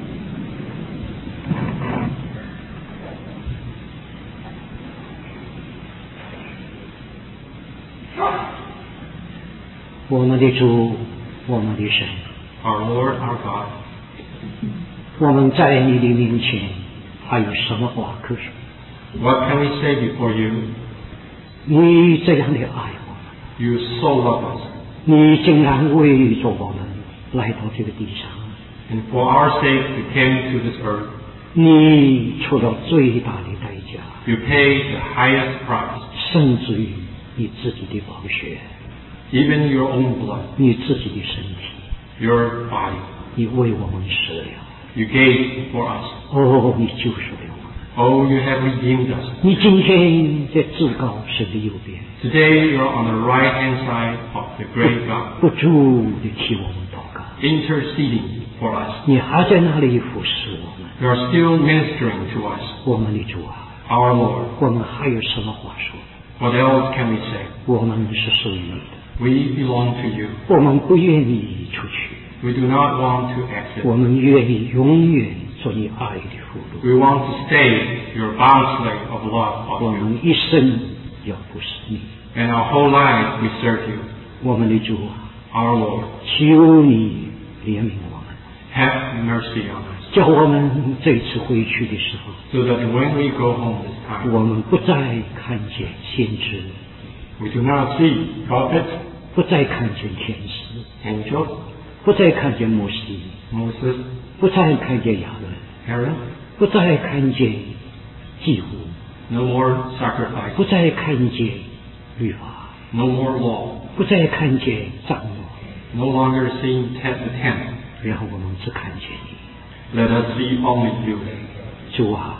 我们的主，我们的神， Our Lord, our God, 我们在你的面前还有什么话可说？ what can we say before you? 你这样的爱我们， You so love us. 你竟然为着我们来到这个地上， And for our sake, you came to this earth. 你出了最大的代价， You paid the highest price, 甚至于你自己的宝血， even your own blood, 你自己的身体， your body. 你为我们舍了。 You gave for us. 哦，你救赎了我们。 Oh, you have redeemed us. 你今天在至高神的右边， Today, you're on the right-hand side of the great God, 不住的替我们祷告。 interceding for us. 你还在那里服侍我们， You are still ministering to us, 我们的主啊， our Lord. 我们还有什么话说？ What else can we say? 我们是属于你的， We belong to you. 我们不愿意出去， We do not want to exit. 我们愿意永远做你爱的俘虏。 We want to stay your bound slave of love 我 of you. 们一生要服侍你， And our whole life we serve you, 我们的主啊， our Lord. 求你怜悯我们， Have mercy on us, 叫我们这次回去的时候， so that when we go home this time, 我们不再看见先知， we do not see prophets, 不再看见天使， angels, 不再看见摩西， Moses, 不再看见亚伦， Aaron, 不再看见祭物， no more sacrifice, 不再看见律法， no more law, 不再看见帐幕， no longer seeing tent the tent. 然后我们只看见你， Let us see only you, 主啊，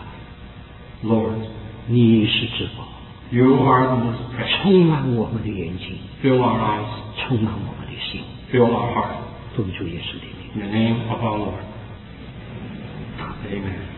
Lord. 你是至宝， You are the most precious. 充满我们的眼睛， Fill our eyes, 充满我们的心， fill our heart. 奉主耶稣的名。 In the name of our Lord. Amen.